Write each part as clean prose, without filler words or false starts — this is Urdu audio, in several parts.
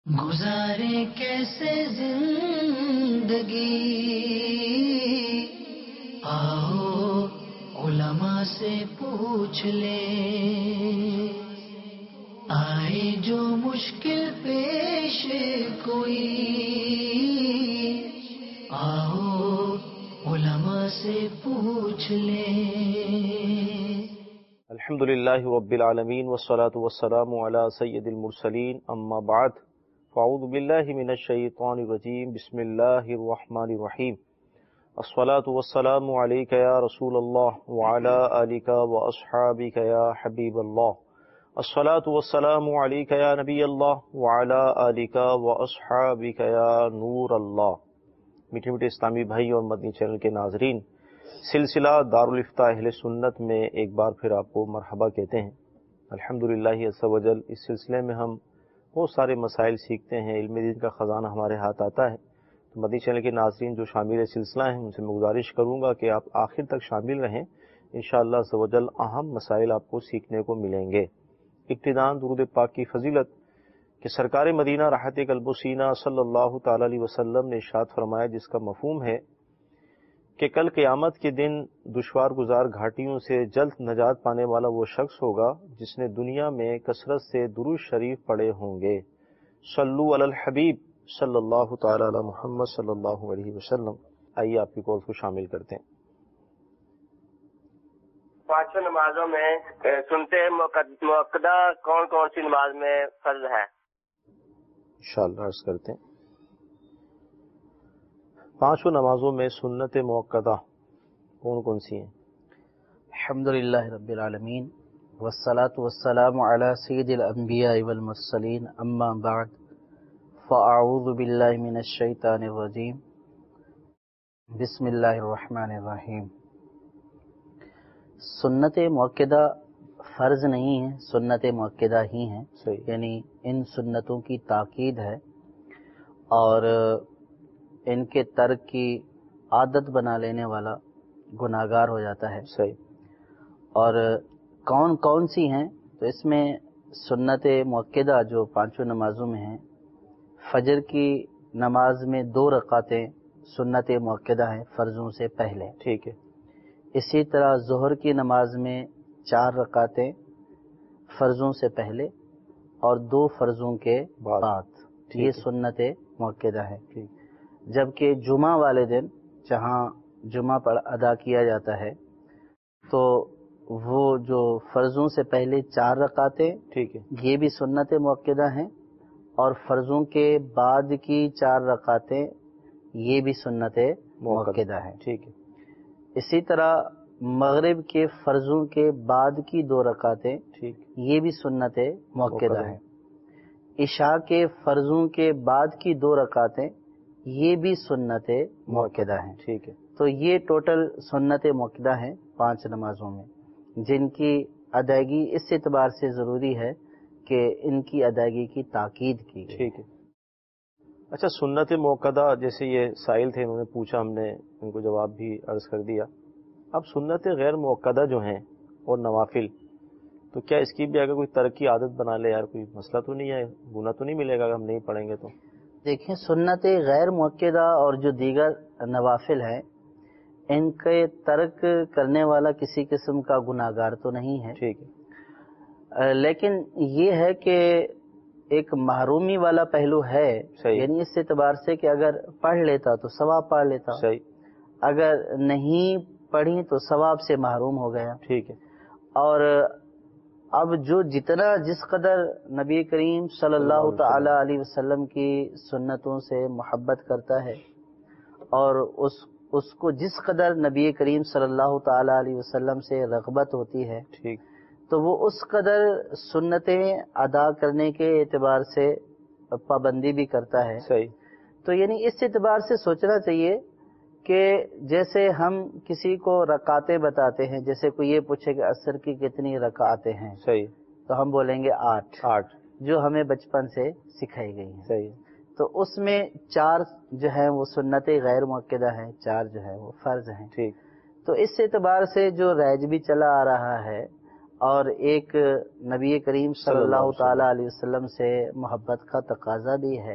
گزارے کیسے زندگی، آؤ علماء سے پوچھ لیں، آئے جو مشکل پیش کوئی، آؤ علماء سے پوچھ لیں۔ الحمدللہ رب العالمین والصلاة والسلام علی سید المرسلین، اما بعد فاعوذ باللہ من الشیطان الرجیم، بسم اللہ الرحمن الرحیم۔ الصلاة والسلام علیک یا رسول اللہ وعلی آلک واصحابک یا حبیب اللہ۔ الصلاة والسلام علیک یا نبی اللہ وعلی آلک واصحابک یا نور اللہ۔ میٹھے میٹھے اسلامی بھائی اور مدنی چینل کے ناظرین، سلسلہ دارالافتاء اہل سنت میں ایک بار پھر آپ کو مرحبا کہتے ہیں۔ الحمدللہ عز و جل اس سلسلے میں ہم بہت سارے مسائل سیکھتے ہیں، علم دین کا خزانہ ہمارے ہاتھ آتا ہے۔ تو مدنی چینل کے ناظرین جو شامل سلسلہ ہیں، ان سے میں گزارش کروں گا کہ آپ آخر تک شامل رہیں، انشاءاللہ عز و جل اہم مسائل آپ کو سیکھنے کو ملیں گے۔ ابتداءً درود پاک کی فضیلت کہ سرکار مدینہ راحت قلب و سینہ صلی اللہ تعالی علیہ وسلم نے ارشاد فرمایا، جس کا مفہوم ہے کہ کل قیامت کے دن دشوار گزار گھاٹیوں سے جلد نجات پانے والا وہ شخص ہوگا جس نے دنیا میں کثرت سے درود شریف پڑھے ہوں گے۔ صلو علی الحبیب صلی اللہ تعالی علی محمد صلی اللہ علیہ وسلم۔ آئیے آپ کی کالز کو شامل کرتے ہیں۔ پانچوں نمازوں میں سنتے موقدہ کون کون سی نماز میں فرض ہے؟ انشاءاللہ عرض کرتے ہیں۔ پانچوں نمازوں میں سنت موقدہ کون کون سی ہیں؟ الحمدللہ رب العالمین والصلاة والسلام علی سید الانبیاء والمرسلین، اما بعد فاعوذ باللہ من الشیطان الرجیم، بسم اللہ الرحمن الرحیم۔ سنت موقدہ فرض نہیں ہے، سنت موقدہ ہی ہیں، یعنی ان سنتوں کی تاکید ہے اور ان کے ترک کی عادت بنا لینے والا گناہگار ہو جاتا ہے۔ صحیح۔ اور کون کون سی ہیں؟ تو اس میں سنت موقدہ جو پانچوں نمازوں میں ہیں، فجر کی نماز میں 2 رکعتیں سنت موقدہ ہیں فرضوں سے پہلے، ٹھیک ہے۔ اسی طرح ظہر کی نماز میں 4 رکعتیں فرضوں سے پہلے اور 2 فرضوں کے بعد، یہ سنت موقدہ ہے۔ جبکہ جمعہ والے دن جہاں جمعہ پر ادا کیا جاتا ہے تو وہ جو فرضوں سے پہلے 4 رکعتیں، ٹھیک ہے، یہ بھی سنت موقدہ ہیں، اور فرضوں کے بعد کی 4 رکعتیں یہ بھی سنت موقدہ ہیں۔ ٹھیک ہے۔ اسی طرح مغرب کے فرضوں کے بعد کی 2 رکعتیں، یہ بھی سنت موقدہ ہیں۔ عشاء کے فرضوں کے بعد کی 2 رکعتیں یہ بھی سنت موقدہ ہیں۔ ٹھیک ہے۔ تو یہ ٹوٹل سنت موقدہ ہیں 5 نمازوں میں، جن کی ادائیگی اس اعتبار سے ضروری ہے کہ ان کی ادائیگی کی تاکید کی گئی۔ ٹھیک ہے۔ اچھا، سنت موقدہ جیسے یہ سائل تھے، انہوں نے پوچھا، ہم نے ان کو جواب بھی عرض کر دیا۔ اب سنت غیر موقدہ جو ہیں اور نوافل، تو کیا اس کی بھی اگر کوئی ترک کی عادت بنا لے، یار کوئی مسئلہ تو نہیں ہے، گناہ تو نہیں ملے گا اگر ہم نہیں پڑھیں گے تو؟ دیکھیں، سنت غیر موقدہ اور جو دیگر نوافل ہیں، ان کے ترک کرنے والا کسی قسم کا گناہگار تو نہیں ہے۔ ٹھیک ہے۔ لیکن یہ ہے کہ ایک محرومی والا پہلو ہے، یعنی اس اعتبار سے کہ اگر پڑھ لیتا تو ثواب پا لیتا، صحیح، اگر نہیں پڑھی تو ثواب سے محروم ہو گیا۔ ٹھیک ہے۔ اور اب جو جتنا جس قدر نبی کریم صلی اللہ تعالی علیہ وسلم کی سنتوں سے محبت کرتا ہے اور اس کو جس قدر نبی کریم صلی اللہ تعالی علیہ وسلم سے رغبت ہوتی ہے، ٹھیک، تو وہ اس قدر سنتیں ادا کرنے کے اعتبار سے پابندی بھی کرتا ہے۔ صحیح۔ تو یعنی اس اعتبار سے سوچنا چاہیے کہ جیسے ہم کسی کو رکعتیں بتاتے ہیں، جیسے کوئی یہ پوچھے کہ عصر کی کتنی رکعتیں ہیں، صحیح، تو ہم بولیں گے 8 جو ہمیں بچپن سے سکھائی گئی ہیں۔ صحیح۔ تو اس میں 4 جو ہیں وہ سنت غیر موقدہ ہیں، 4 جو ہے وہ فرض ہیں۔ ٹھیک۔ تو اس اعتبار سے جو رائج بھی چلا آ رہا ہے اور ایک نبی کریم صلی اللہ تعالی علیہ وسلم سے محبت کا تقاضا بھی ہے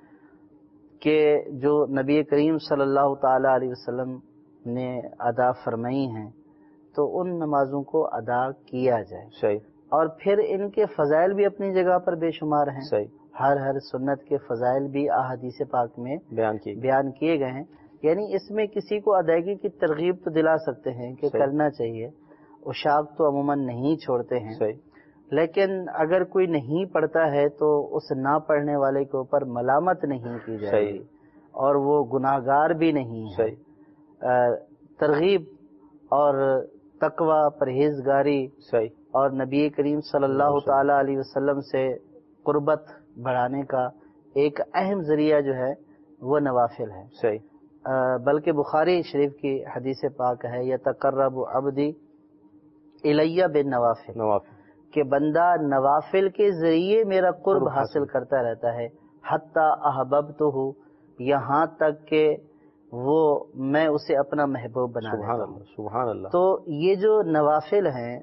کہ جو نبی کریم صلی اللہ تعالی علیہ وسلم نے ادا فرمائی ہیں تو ان نمازوں کو ادا کیا جائے. صحیح. اور پھر ان کے فضائل بھی اپنی جگہ پر بے شمار ہیں. صحیح. ہر سنت کے فضائل بھی احادیث پاک میں بیان کیے گئے ہیں. یعنی اس میں کسی کو ادائیگی کی ترغیب تو دلا سکتے ہیں کہ کرنا چاہیے. عشاق تو عموماً نہیں چھوڑتے ہیں. صحیح. لیکن اگر کوئی نہیں پڑھتا ہے تو اس نہ پڑھنے والے کے اوپر ملامت نہیں کی جائے گی اور وہ گناہگار بھی نہیں ہے. ترغیب اور تقوی، پرہیزگاری اور نبی کریم صلی اللہ تعالی علیہ وسلم سے قربت بڑھانے کا ایک اہم ذریعہ جو ہے وہ نوافل ہے. صحیح. بلکہ بخاری شریف کی حدیث پاک ہے یتقرب عبدی الیہ بالنوافل، کہ بندہ نوافل کے ذریعے میرا قرب حاصل کرتا رہتا ہے. حتی احببتہ، یہاں تک کہ وہ میں اسے اپنا محبوب بنا لیتا ہوں. سبحان اللہ. تو یہ جو نوافل ہیں،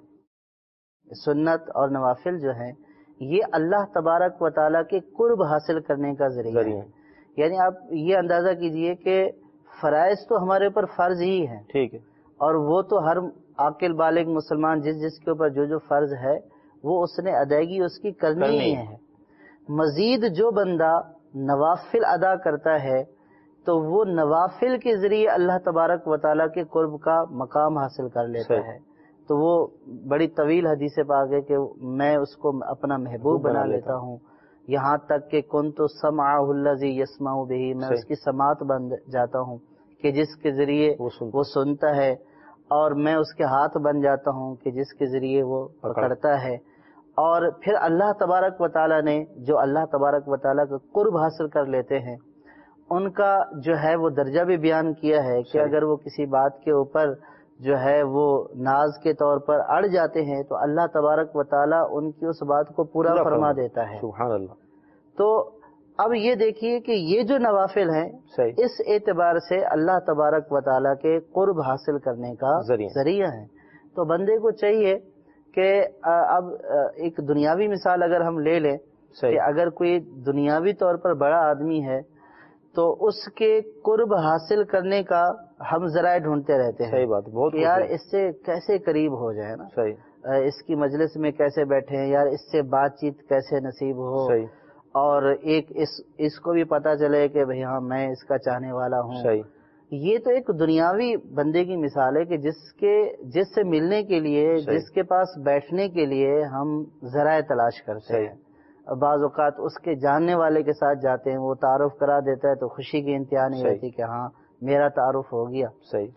سنت اور نوافل جو ہیں، یہ اللہ تبارک و تعالیٰ کے قرب حاصل کرنے کا ذریعہ ہے. یعنی آپ یہ اندازہ کیجئے کہ فرائض تو ہمارے اوپر فرض ہی ہیں، ٹھیک ہے، اور وہ تو ہر عاقل بالغ مسلمان جس کے اوپر جو فرض ہے وہ اس نے ادائیگی اس کی کرنی ہی ہے. مزید جو بندہ نوافل ادا کرتا ہے تو وہ نوافل کے ذریعے اللہ تبارک و تعالیٰ کے قرب کا مقام حاصل کر لیتا ہے. تو وہ بڑی طویل حدیث پاک ہے کہ میں اس کو اپنا محبوب بنا لیتا ہوں. یہاں تک کہ کنت سمعہ الذی یسمع بہ، میں اس کی سماعت بن جاتا ہوں کہ جس کے ذریعے وہ سنتا ہے، اور میں اس کے ہاتھ بن جاتا ہوں کہ جس کے ذریعے وہ پکڑتا ہے. اور پھر اللہ تبارک و تعالیٰ نے جو اللہ تبارک و تعالیٰ کا قرب حاصل کر لیتے ہیں ان کا جو ہے وہ درجہ بھی بیان کیا ہے کہ اگر وہ کسی بات کے اوپر جو ہے وہ ناز کے طور پر اڑ جاتے ہیں تو اللہ تبارک و تعالیٰ ان کی اس بات کو پورا فرما دیتا ہے. سبحان اللہ. تو اب یہ دیکھیے کہ یہ جو نوافل ہیں اس اعتبار سے اللہ تبارک و تعالیٰ کے قرب حاصل کرنے کا ذریعہ ہیں. تو بندے کو چاہیے کہ اب ایک دنیاوی مثال اگر ہم لے لیں کہ اگر کوئی دنیاوی طور پر بڑا آدمی ہے تو اس کے قرب حاصل کرنے کا ہم ذرائع ڈھونڈتے رہتے ہیں. صحیح بات، بہت یار اس سے کیسے قریب ہو جائے نا، اس کی مجلس میں کیسے بیٹھے ہیں، یار اس سے بات چیت کیسے نصیب ہو، اور ایک اس کو بھی پتا چلے کہ بھئی ہاں میں اس کا چاہنے والا ہوں. یہ تو ایک دنیاوی بندے کی مثال ہے کہ جس سے ملنے کے لیے، جس کے پاس بیٹھنے کے لیے ہم ذرائع تلاش کرتے ہیں. بعض اوقات اس کے جاننے والے کے ساتھ جاتے ہیں، وہ تعارف کرا دیتا ہے تو خوشی کی انتہا نہیں رہتی کہ ہاں میرا تعارف ہو گیا.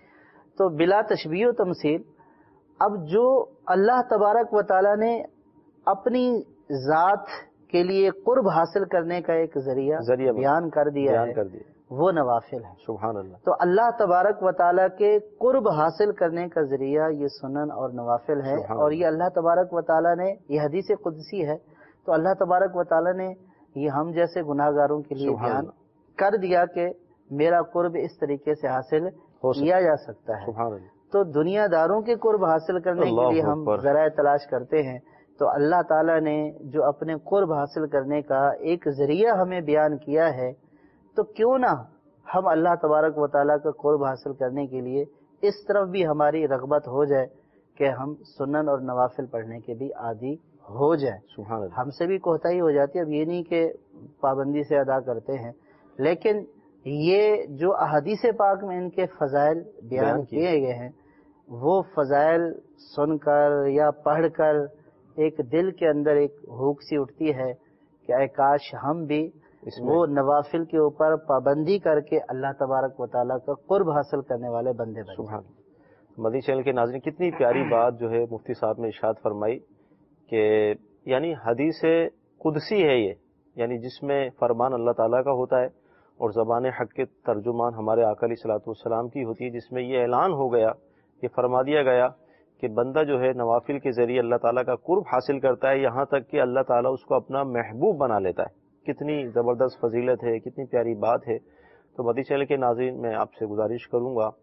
تو بلا تشبیہ و تمثیل اب جو اللہ تبارک و تعالیٰ نے اپنی ذات کے لیے قرب حاصل کرنے کا ایک ذریعہ بیان کر دیا ہے وہ نوافل ہے. سبحان اللہ. تو اللہ تبارک و تعالیٰ کے قرب حاصل کرنے کا ذریعہ یہ سنن اور نوافل ہے. اور یہ اللہ تبارک و تعالیٰ نے، یہ حدیث قدسی ہے، تو اللہ تبارک و تعالیٰ نے یہ ہم جیسے گناہ گاروں کے لیے بیان کر دیا کہ میرا قرب اس طریقے سے حاصل کیا جا سکتا ہے. تو دنیا داروں کے قرب حاصل کرنے کے لیے ہم ذرائع تلاش کرتے ہیں، تو اللہ تعالیٰ نے جو اپنے قرب حاصل کرنے کا ایک ذریعہ ہمیں بیان کیا ہے، تو کیوں نہ ہم اللہ تبارک و تعالیٰ کا قرب حاصل کرنے کے لیے اس طرف بھی ہماری رغبت ہو جائے کہ ہم سنن اور نوافل پڑھنے کے بھی عادی ہو جائے. ہم سے بھی کوتاہی ہو جاتی ہے. اب یہ نہیں کہ پابندی سے ادا کرتے ہیں، لیکن یہ جو احادیث پاک میں ان کے فضائل بیان کیے گئے ہیں وہ فضائل سن کر یا پڑھ کر ایک دل کے اندر ایک بھوک سی اٹھتی ہے کہ اے کاش ہم بھی وہ نوافل کے اوپر پابندی کر کے اللہ تبارک و تعالیٰ کا قرب حاصل کرنے والے بندے بن جائیں. مدنی چینل کے ناظرین، کتنی پیاری بات جو ہے مفتی صاحب نے ارشاد فرمائی کہ یعنی حدیث قدسی ہے یہ، یعنی جس میں فرمان اللہ تعالیٰ کا ہوتا ہے اور زبان حق کے ترجمان ہمارے آقا علیہ الصلوۃ والسلام کی ہوتی ہے، جس میں یہ اعلان ہو گیا، یہ فرما دیا گیا کہ بندہ جو ہے نوافل کے ذریعے اللہ تعالیٰ کا قرب حاصل کرتا ہے، یہاں تک کہ اللہ تعالیٰ اس کو اپنا محبوب بنا لیتا ہے. کتنی زبردست فضیلت ہے، کتنی پیاری بات ہے. تو مدنی چینل کے ناظرین، میں آپ سے گزارش کروں گا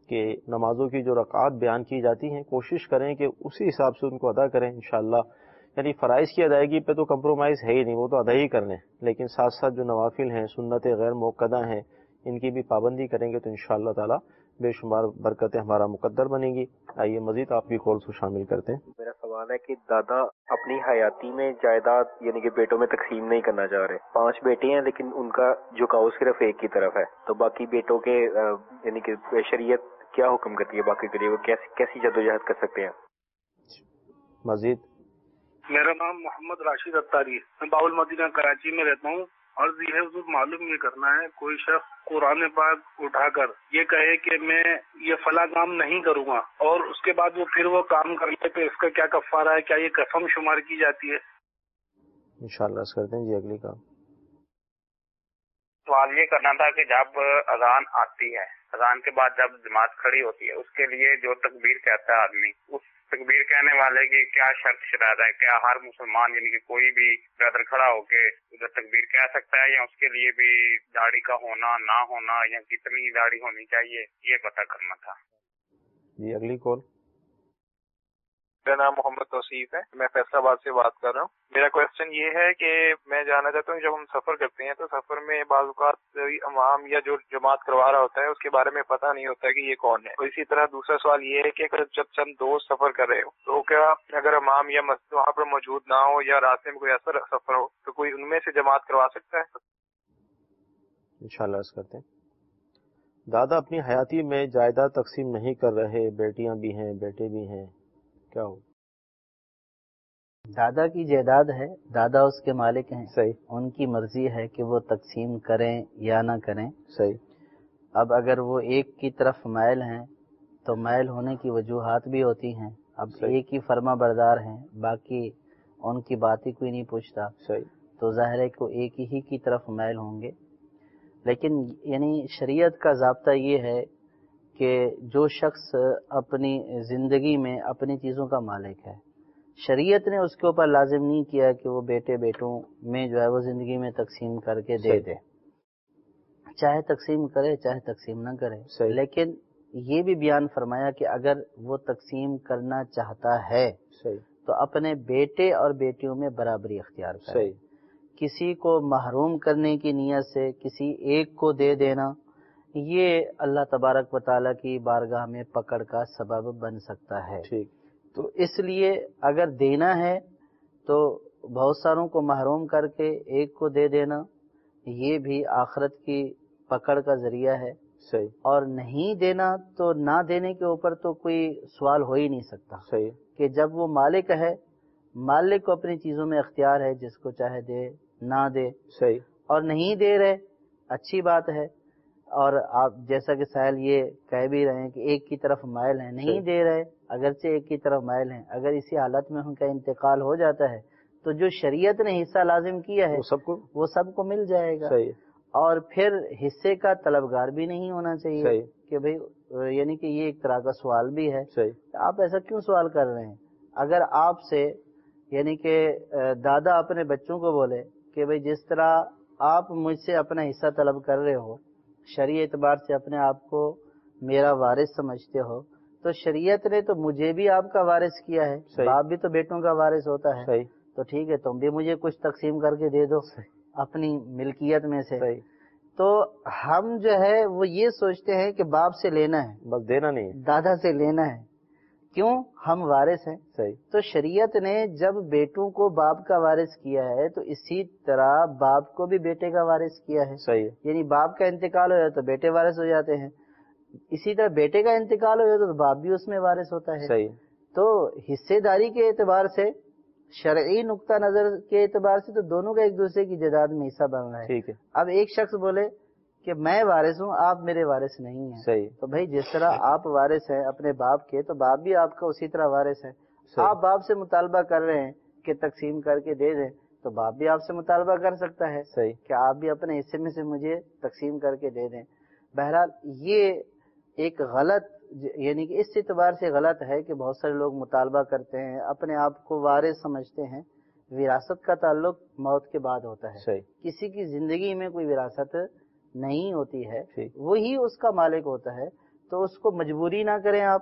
کہ نمازوں کی جو رکعات بیان کی جاتی ہیں کوشش کریں کہ اسی حساب سے ان کو ادا کریں انشاءاللہ. یعنی فرائض کی ادائیگی پہ تو کمپرومائز ہے ہی نہیں، وہ تو ادا ہی کرنے، لیکن ساتھ ساتھ جو نوافل ہیں، سنت غیر موقدہ ہیں، ان کی بھی پابندی کریں گے تو انشاءاللہ تعالی بے شمار برکتیں ہمارا مقدر بنیں گی. آئیے مزید آپ بھی کالز کو شامل کرتے ہیں. میرا سوال ہے کہ دادا اپنی حیاتی میں جائیداد یعنی کہ بیٹوں میں تقسیم نہیں کرنا چاہ رہے. 5 بیٹے ہیں لیکن ان کا جھکاؤ صرف ایک کی طرف ہے، تو باقی بیٹوں کے یعنی کہ شریعت کیا حکم کرتی ہے باقی کے لیے، وہ کیسی جدوجہد کر سکتے ہیں؟ مزید. میرا نام محمد راشد اتاری ہے، میں باول مدینہ کراچی میں رہتا ہوں. عرض یہ ہے حضور معلوم یہ کرنا ہے، کوئی شخص قرآن پاک اٹھا کر یہ کہے کہ میں یہ فلاں کام نہیں کروں گا اور اس کے بعد وہ پھر وہ کام کر لے تو اس کا کیا کفارہ ہے؟ کیا یہ قسم شمار کی جاتی ہے؟ انشاءاللہ اس کرتے ہیں جی اگلی کام. سوال یہ کرنا تھا کہ جب اذان آتی ہے، اذان کے بعد جب جماعت کھڑی ہوتی ہے، اس کے لیے جو تکبیر کہتا ہے آدمی، اس تکبیر کہنے والے کی کیا شرط شرائط ہے؟ کیا ہر مسلمان یعنی کہ کوئی بھی برادر کھڑا ہو کے ادھر تکبیر کہہ سکتا ہے، یا اس کے لیے بھی داڑھی کا ہونا نہ ہونا، یا کتنی داڑھی ہونی چاہیے، یہ پتہ کرنا تھا. جی اگلی کال. میرا نام محمد توصیف ہے، میں فیصل آباد سے بات کر رہا ہوں. میرا کوشچن یہ ہے کہ میں جاننا چاہتا ہوں جب ہم سفر کرتے ہیں تو سفر میں بعض اوقات امام یا جو جماعت کروا رہا ہوتا ہے اس کے بارے میں پتہ نہیں ہوتا کہ یہ کون ہے. اسی طرح دوسرا سوال یہ ہے کہ اگر جب چند دوست سفر کر رہے ہو تو کیا اگر امام یا مسجد وہاں پر موجود نہ ہو یا راستے میں کوئی ایسا سفر ہو تو کوئی ان میں سے جماعت کروا سکتا ہے؟ انشاءاللہ اس کرتے ہیں. دادا اپنی حیاتی میں جائیداد تقسیم نہیں کر رہے، بیٹیاں بھی ہیں بیٹے بھی ہیں، کیا ہو؟ دادا کی جائیداد ہے، دادا اس کے مالک ہیں، صحیح. ان کی مرضی ہے کہ وہ تقسیم کریں یا نہ کریں. صحیح. اب اگر وہ ایک کی طرف مائل ہیں تو مائل ہونے کی وجوہات بھی ہوتی ہیں. اب صحیح. ایک ہی فرما بردار ہیں، باقی ان کی بات ہی کوئی نہیں پوچھتا، صحیح. تو ظاہر ہے کہ وہ ایک ہی کی طرف مائل ہوں گے. لیکن یعنی شریعت کا ضابطہ یہ ہے کہ جو شخص اپنی زندگی میں اپنی چیزوں کا مالک ہے، شریعت نے اس کے اوپر لازم نہیں کیا کہ وہ بیٹے بیٹوں میں جو ہے وہ زندگی میں تقسیم کر کے دے دے، چاہے تقسیم کرے چاہے تقسیم نہ کرے. صحیح. لیکن یہ بھی بیان فرمایا کہ اگر وہ تقسیم کرنا چاہتا ہے صحیح. تو اپنے بیٹے اور بیٹیوں میں برابری اختیار کرے. صحیح. کسی کو محروم کرنے کی نیت سے کسی ایک کو دے دینا یہ اللہ تبارک و تعالیٰ کی بارگاہ میں پکڑ کا سبب بن سکتا ہے. ٹھیک. تو اس لیے اگر دینا ہے تو بہت ساروں کو محروم کر کے ایک کو دے دینا یہ بھی آخرت کی پکڑ کا ذریعہ ہے. صحیح. اور نہیں دینا تو نہ دینے کے اوپر تو کوئی سوال ہو ہی نہیں سکتا. صحیح. کہ جب وہ مالک ہے، مالک کو اپنی چیزوں میں اختیار ہے، جس کو چاہے دے نہ دے. صحیح. اور نہیں دے رہے اچھی بات ہے، اور آپ جیسا کہ سائل یہ کہہ بھی رہے ہیں کہ ایک کی طرف مائل ہیں، نہیں دے رہے اگرچہ ایک کی طرف مائل ہیں، اگر اسی حالت میں ان کا انتقال ہو جاتا ہے تو جو شریعت نے حصہ لازم کیا ہے وہ سب کو مل جائے گا. صحیح. اور پھر حصے کا طلبگار بھی نہیں ہونا چاہیے. صحیح. کہ بھئی یعنی کہ یہ ایک طرح کا سوال بھی ہے. صحیح. آپ ایسا کیوں سوال کر رہے ہیں؟ اگر آپ سے یعنی کہ دادا اپنے بچوں کو بولے کہ بھئی جس طرح آپ مجھ سے اپنا حصہ طلب کر رہے ہو، شرعی اعتبار سے اپنے آپ کو میرا وارث سمجھتے ہو، تو شریعت نے تو مجھے بھی آپ کا وارث کیا ہے. باپ بھی تو بیٹوں کا وارث ہوتا ہے. صحیح. تو ٹھیک ہے تم بھی مجھے کچھ تقسیم کر کے دے دو اپنی ملکیت میں سے. صحیح. تو ہم جو ہے وہ یہ سوچتے ہیں کہ باپ سے لینا ہے، بس دینا نہیں ہے، دادا سے لینا ہے. کیوں؟ ہم وارث ہیں. صحیح. تو شریعت نے جب بیٹوں کو باپ کا وارث کیا ہے تو اسی طرح باپ کو بھی بیٹے کا وارث کیا ہے. صحیح. یعنی باپ کا انتقال ہو جاتا تو بیٹے وارث ہو جاتے ہیں، اسی طرح بیٹے کا انتقال ہو جاتا تو باپ بھی اس میں وارث ہوتا ہے. صحیح. تو حصے داری کے اعتبار سے، شرعی نقطہ نظر کے اعتبار سے تو دونوں کا ایک دوسرے کی جائیداد میں حصہ بن رہا ہے. ٹھیک ہے. اب ایک شخص بولے کہ میں وارث ہوں، آپ میرے وارث نہیں ہیں. صحیح. تو بھائی جس طرح آپ وارث ہیں اپنے باپ کے تو باپ بھی آپ کا اسی طرح وارث ہے. آپ باپ سے مطالبہ کر رہے ہیں کہ تقسیم کر کے دے دیں تو باپ بھی آپ سے مطالبہ کر سکتا ہے صحیح. کہ آپ بھی اپنے حصے میں سے مجھے تقسیم کر کے دے دیں. بہرحال یہ ایک غلط یعنی کہ اس اعتبار سے غلط ہے کہ بہت سارے لوگ مطالبہ کرتے ہیں، اپنے آپ کو وارث سمجھتے ہیں. وراثت کا تعلق موت کے بعد ہوتا ہے. صحیح. کسی کی زندگی میں کوئی وراثت نہیں ہوتی ہے، ٹھیک. وہی اس کا مالک ہوتا ہے. تو اس کو مجبوری نہ کریں آپ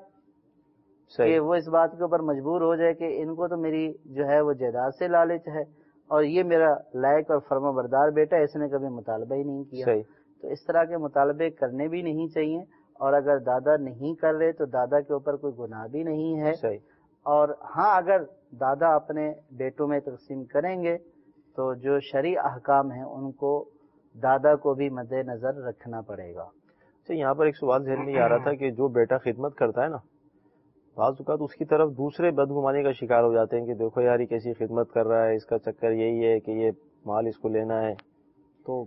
کہ وہ اس بات کے اوپر مجبور ہو جائے کہ ان کو تو میری جو ہے وہ جائیداد سے لالچ ہے اور یہ میرا لائق اور فرما بردار بیٹا ہے، اس نے کبھی مطالبہ ہی نہیں کیا. تو اس طرح کے مطالبے کرنے بھی نہیں چاہیے، اور اگر دادا نہیں کر رہے تو دادا کے اوپر کوئی گناہ بھی نہیں ہے. اور ہاں اگر دادا اپنے بیٹوں میں تقسیم کریں گے تو جو شرعی احکام ہیں ان کو دادا کو بھی مد نظر رکھنا پڑے گا. یہاں پر ایک سوال ذہن میں یہ آ رہا تھا کہ جو بیٹا خدمت کرتا ہے نا، بعض اوقات اس کی طرف دوسرے بدگمانی کا شکار ہو جاتے ہیں کہ دیکھو یار یہ کیسی خدمت کر رہا ہے، اس کا چکر یہی ہے کہ یہ مال اس کو لینا ہے. تو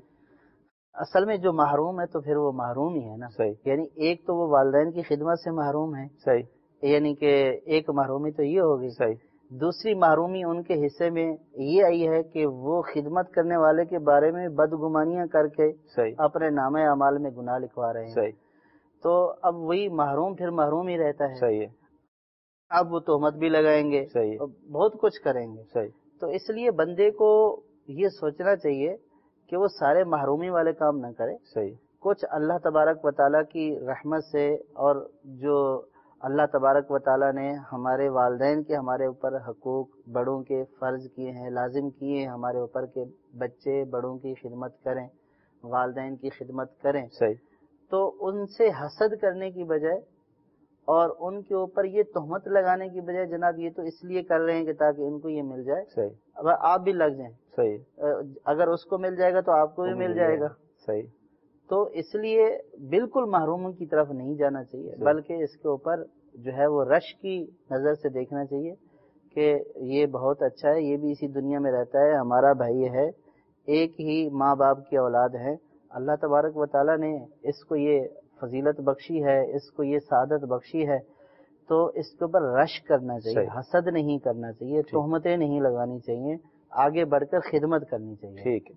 اصل میں جو محروم ہے تو پھر وہ محروم ہی ہے نا. یعنی ایک تو وہ والدین کی خدمت سے محروم ہے، یعنی کہ ایک محرومی تو یہ ہوگی. دوسری محرومی ان کے حصے میں یہ آئی ہے کہ وہ خدمت کرنے والے کے بارے میں بدگمانیاں کر کے اپنے نامہ اعمال میں گناہ لکھوا رہے ہیں. تو اب وہی محروم پھر محروم ہی رہتا ہے. اب وہ تہمت بھی لگائیں گے، بہت کچھ کریں گے. تو اس لیے بندے کو یہ سوچنا چاہیے کہ وہ سارے محرومی والے کام نہ کرے. کچھ اللہ تبارک و تعالیٰ کی رحمت سے، اور جو اللہ تبارک و تعالیٰ نے ہمارے والدین کے ہمارے اوپر حقوق بڑوں کے فرض کیے ہیں، لازم کیے ہیں ہمارے اوپر کہ بچے بڑوں کی خدمت کریں، والدین کی خدمت کریں. تو ان سے حسد کرنے کی بجائے اور ان کے اوپر یہ تہمت لگانے کی بجائے جناب یہ تو اس لیے کر رہے ہیں کہ تاکہ ان کو یہ مل جائے، اب آپ بھی لگ جائیں. اگر اس کو مل جائے گا تو آپ کو بھی مل جائے گا. تو اس لیے بالکل محروموں کی طرف نہیں جانا چاہیے، بلکہ اس کے اوپر جو ہے وہ رش کی نظر سے دیکھنا چاہیے کہ یہ بہت اچھا ہے، یہ بھی اسی دنیا میں رہتا ہے، ہمارا بھائی ہے، ایک ہی ماں باپ کی اولاد ہے. اللہ تبارک و تعالیٰ نے اس کو یہ فضیلت بخشی ہے، اس کو یہ سعادت بخشی ہے، تو اس کے اوپر رش کرنا چاہیے، حسد نہیں کرنا چاہیے، تہمتیں نہیں لگانی چاہیے، آگے بڑھ کر خدمت کرنی چاہیے. ٹھیک ہے.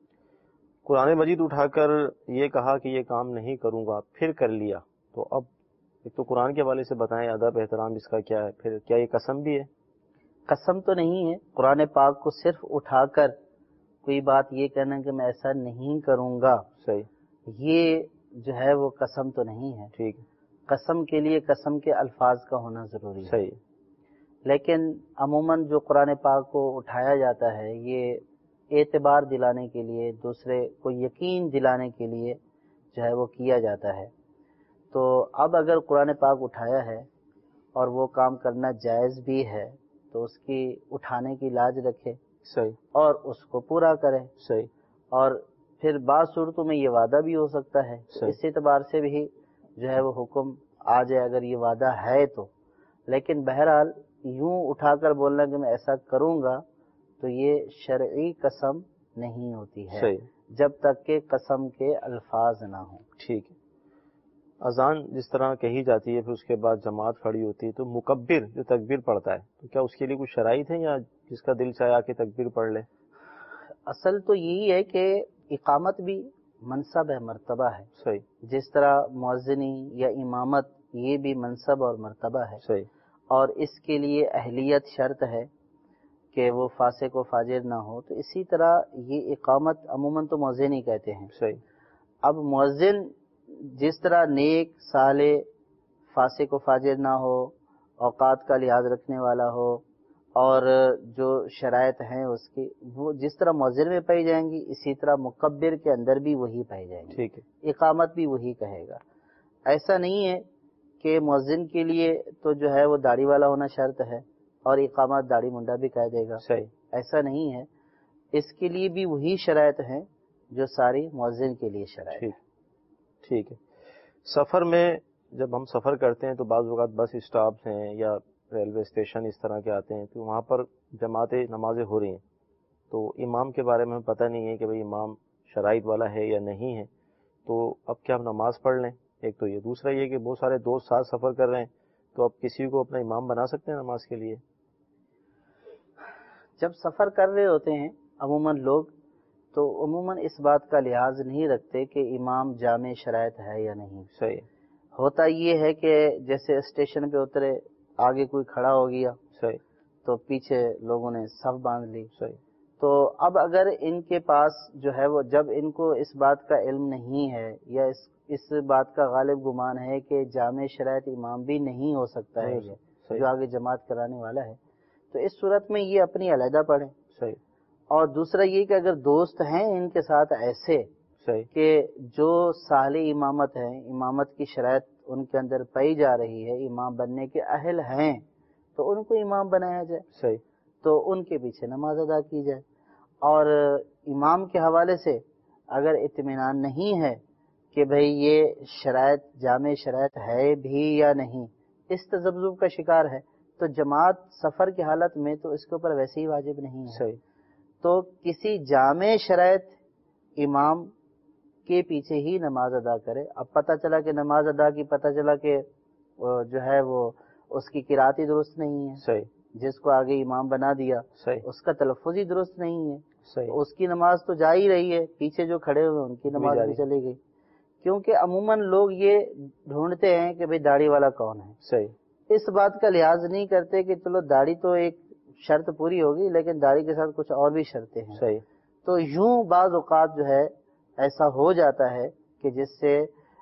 قرآن مجید اٹھا کر یہ کہا کہ یہ کام نہیں کروں گا، پھر کر لیا، تو اب ایک تو قرآن کے حوالے سے بتائیں ادب احترام اس کا کیا ہے، پھر کیا یہ قسم بھی ہے؟ قسم تو نہیں ہے. قرآن پاک کو صرف اٹھا کر کوئی بات یہ کہنا کہ میں ایسا نہیں کروں گا، یہ جو ہے وہ قسم تو نہیں ہے. ٹھیک. قسم کے لیے قسم کے الفاظ کا ہونا ضروری ہے. لیکن عموماً جو قرآن پاک کو اٹھایا جاتا ہے یہ اعتبار دلانے کے لیے، دوسرے کو یقین دلانے کے لیے جو ہے وہ کیا جاتا ہے. تو اب اگر قرآن پاک اٹھایا ہے اور وہ کام کرنا جائز بھی ہے تو اس کی اٹھانے کی لاج رکھے اور اس کو پورا کرے. اور پھر بعض صورتوں میں یہ وعدہ بھی ہو سکتا ہے، اس اعتبار سے بھی جو ہے وہ حکم آ جائے اگر یہ وعدہ ہے تو. لیکن بہرحال یوں اٹھا کر بولنا کہ میں ایسا کروں گا تو یہ شرعی قسم نہیں ہوتی ہے جب تک کہ قسم کے الفاظ نہ ہوں. ٹھیک ہے. اذان جس طرح کہی جاتی ہے پھر اس کے بعد جماعت کھڑی ہوتی ہے، تو مکبر جو تکبیر پڑھتا ہے تو کیا اس کے لیے کچھ شرائط ہیں یا جس کا دل چاہے آ کے تکبیر پڑھ لے؟ اصل تو یہی ہے کہ اقامت بھی منصب ہے، مرتبہ ہے. جس طرح مؤذنی یا امامت یہ بھی منصب اور مرتبہ ہے. اور اس کے لیے اہلیت شرط ہے کہ وہ فاسق و فاجر نہ ہو، تو اسی طرح یہ اقامت عموماً تو مؤذن ہی کہتے ہیں. اب مؤذن جس طرح نیک صالح فاسق و فاجر نہ ہو، اوقات کا لحاظ رکھنے والا ہو، اور جو شرائط ہیں اس کی وہ جس طرح مؤذن میں پائی جائیں گی اسی طرح مکبر کے اندر بھی وہی پائی جائیں گی. ٹھیک ہے. اقامت بھی وہی کہے گا. ایسا نہیں ہے کہ مؤذن کے لیے تو جو ہے وہ داڑھی والا ہونا شرط ہے اور اقامت داڑھی منڈا بھی کہہ دے گا. ایسا نہیں ہے. اس کے لیے بھی وہی شرائط ہیں جو ساری مؤذن کے لیے شرائط ہیں. ٹھیک ہے. سفر میں جب ہم سفر کرتے ہیں تو بعض اوقات بس اسٹاپس ہیں یا ریلوے اسٹیشن اس طرح کے آتے ہیں تو وہاں پر جماعتیں نمازیں ہو رہی ہیں، تو امام کے بارے میں پتہ نہیں ہے کہ بھئی امام شرائط والا ہے یا نہیں ہے، تو اب کیا ہم نماز پڑھ لیں؟ ایک تو یہ، دوسرا یہ کہ بہت سارے دوست ساتھ سفر کر رہے ہیں تو اب کسی کو اپنا امام بنا سکتے ہیں نماز کے لیے؟ جب سفر کر رہے ہوتے ہیں عموماً لوگ تو عموماً اس بات کا لحاظ نہیں رکھتے کہ امام جامع شرائط ہے یا نہیں. ہوتا یہ ہے کہ جیسے اسٹیشن پہ اترے آگے کوئی کھڑا ہو گیا تو پیچھے لوگوں نے صف باندھ لی، تو اب اگر ان کے پاس جو ہے وہ جب ان کو اس بات کا علم نہیں ہے یا اس بات کا غالب گمان ہے کہ جامع شرائط امام بھی نہیں ہو سکتا ہے یہ جو آگے جماعت کرانے والا ہے، تو اس صورت میں یہ اپنی علیحدہ پڑھیں. صحیح. اور دوسرا یہ کہ اگر دوست ہیں ان کے ساتھ ایسے کہ جو صالح امامت ہیں، امامت کی شرائط ان کے اندر پائی جا رہی ہے، امام بننے کے اہل ہیں، تو ان کو امام بنایا جائے. صحیح. تو ان کے پیچھے نماز ادا کی جائے. اور امام کے حوالے سے اگر اطمینان نہیں ہے کہ بھئی یہ شرائط جامع شرائط ہے بھی یا نہیں، اس تذبذب کا شکار ہے، تو جماعت سفر کی حالت میں تو اس کے اوپر ویسے ہی واجب نہیں ہے. صحیح. تو کسی جامع شرائط امام کے پیچھے ہی نماز ادا کرے. اب پتہ چلا کہ نماز ادا کی، پتہ چلا کہ جو ہے وہ اس کی قرات ہی درست نہیں ہے. صحیح. جس کو آگے امام بنا دیا صحیح. اس کا تلفظ ہی درست نہیں ہے. صحیح. اس کی نماز تو جا ہی رہی ہے، پیچھے جو کھڑے ہوئے ان کی نماز بھی چلے گئی. کیونکہ عموماً لوگ یہ ڈھونڈتے ہیں کہ بھئی داڑھی والا کون ہے. صحیح. اس بات کا لحاظ نہیں کرتے کہ چلو داڑھی تو ایک شرط پوری ہوگی، لیکن داڑھی کے ساتھ کچھ اور بھی شرطیں ہیں. صحیح. تو یوں بعض اوقات جو ہے ایسا ہو جاتا ہے کہ جس سے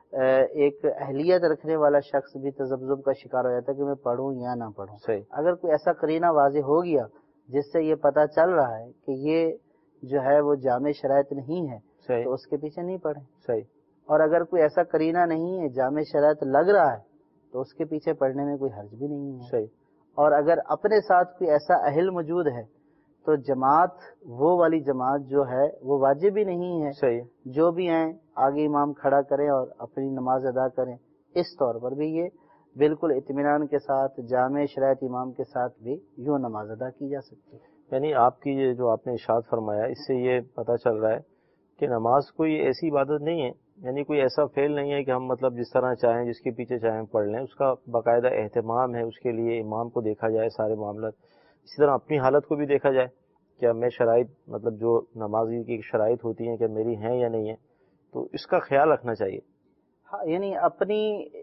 ایک اہلیت رکھنے والا شخص بھی تذبذب کا شکار ہو جاتا ہے کہ میں پڑھوں یا نہ پڑھوں. صحیح. اگر کوئی ایسا قرینہ واضح ہو گیا جس سے یہ پتہ چل رہا ہے کہ یہ جو ہے وہ جامع شرائط نہیں ہے، صحیح. تو اس کے پیچھے نہیں پڑھیں. صحیح. اور اگر کوئی ایسا قرینہ نہیں ہے، جامع شرائط لگ رہا ہے، تو اس کے پیچھے پڑھنے میں کوئی حرج بھی نہیں ہے. صحیح. اور اگر اپنے ساتھ کوئی ایسا اہل موجود ہے تو جماعت وہ والی جماعت جو ہے وہ واجب ہی نہیں ہے. صحیح. جو بھی ہیں آگے امام کھڑا کریں اور اپنی نماز ادا کریں. اس طور پر بھی یہ بالکل اطمینان کے ساتھ جامع شرائط امام کے ساتھ بھی یوں نماز ادا کی جا سکتی ہے. یعنی آپ کی یہ جو آپ نے ارشاد فرمایا، اس سے یہ پتہ چل رہا ہے کہ نماز کوئی ایسی عبادت نہیں ہے، یعنی کوئی ایسا فعل نہیں ہے کہ ہم مطلب جس طرح چاہیں جس کے پیچھے چاہیں پڑھ لیں. اس کا باقاعدہ اہتمام ہے، اس کے لیے امام کو دیکھا جائے سارے معاملات. اسی طرح اپنی حالت کو بھی دیکھا جائے کہ میں شرائط مطلب جو نمازی کی شرائط ہوتی ہیں کہ میری ہیں یا نہیں ہیں، تو اس کا خیال رکھنا چاہیے. ہاں، یعنی اپنی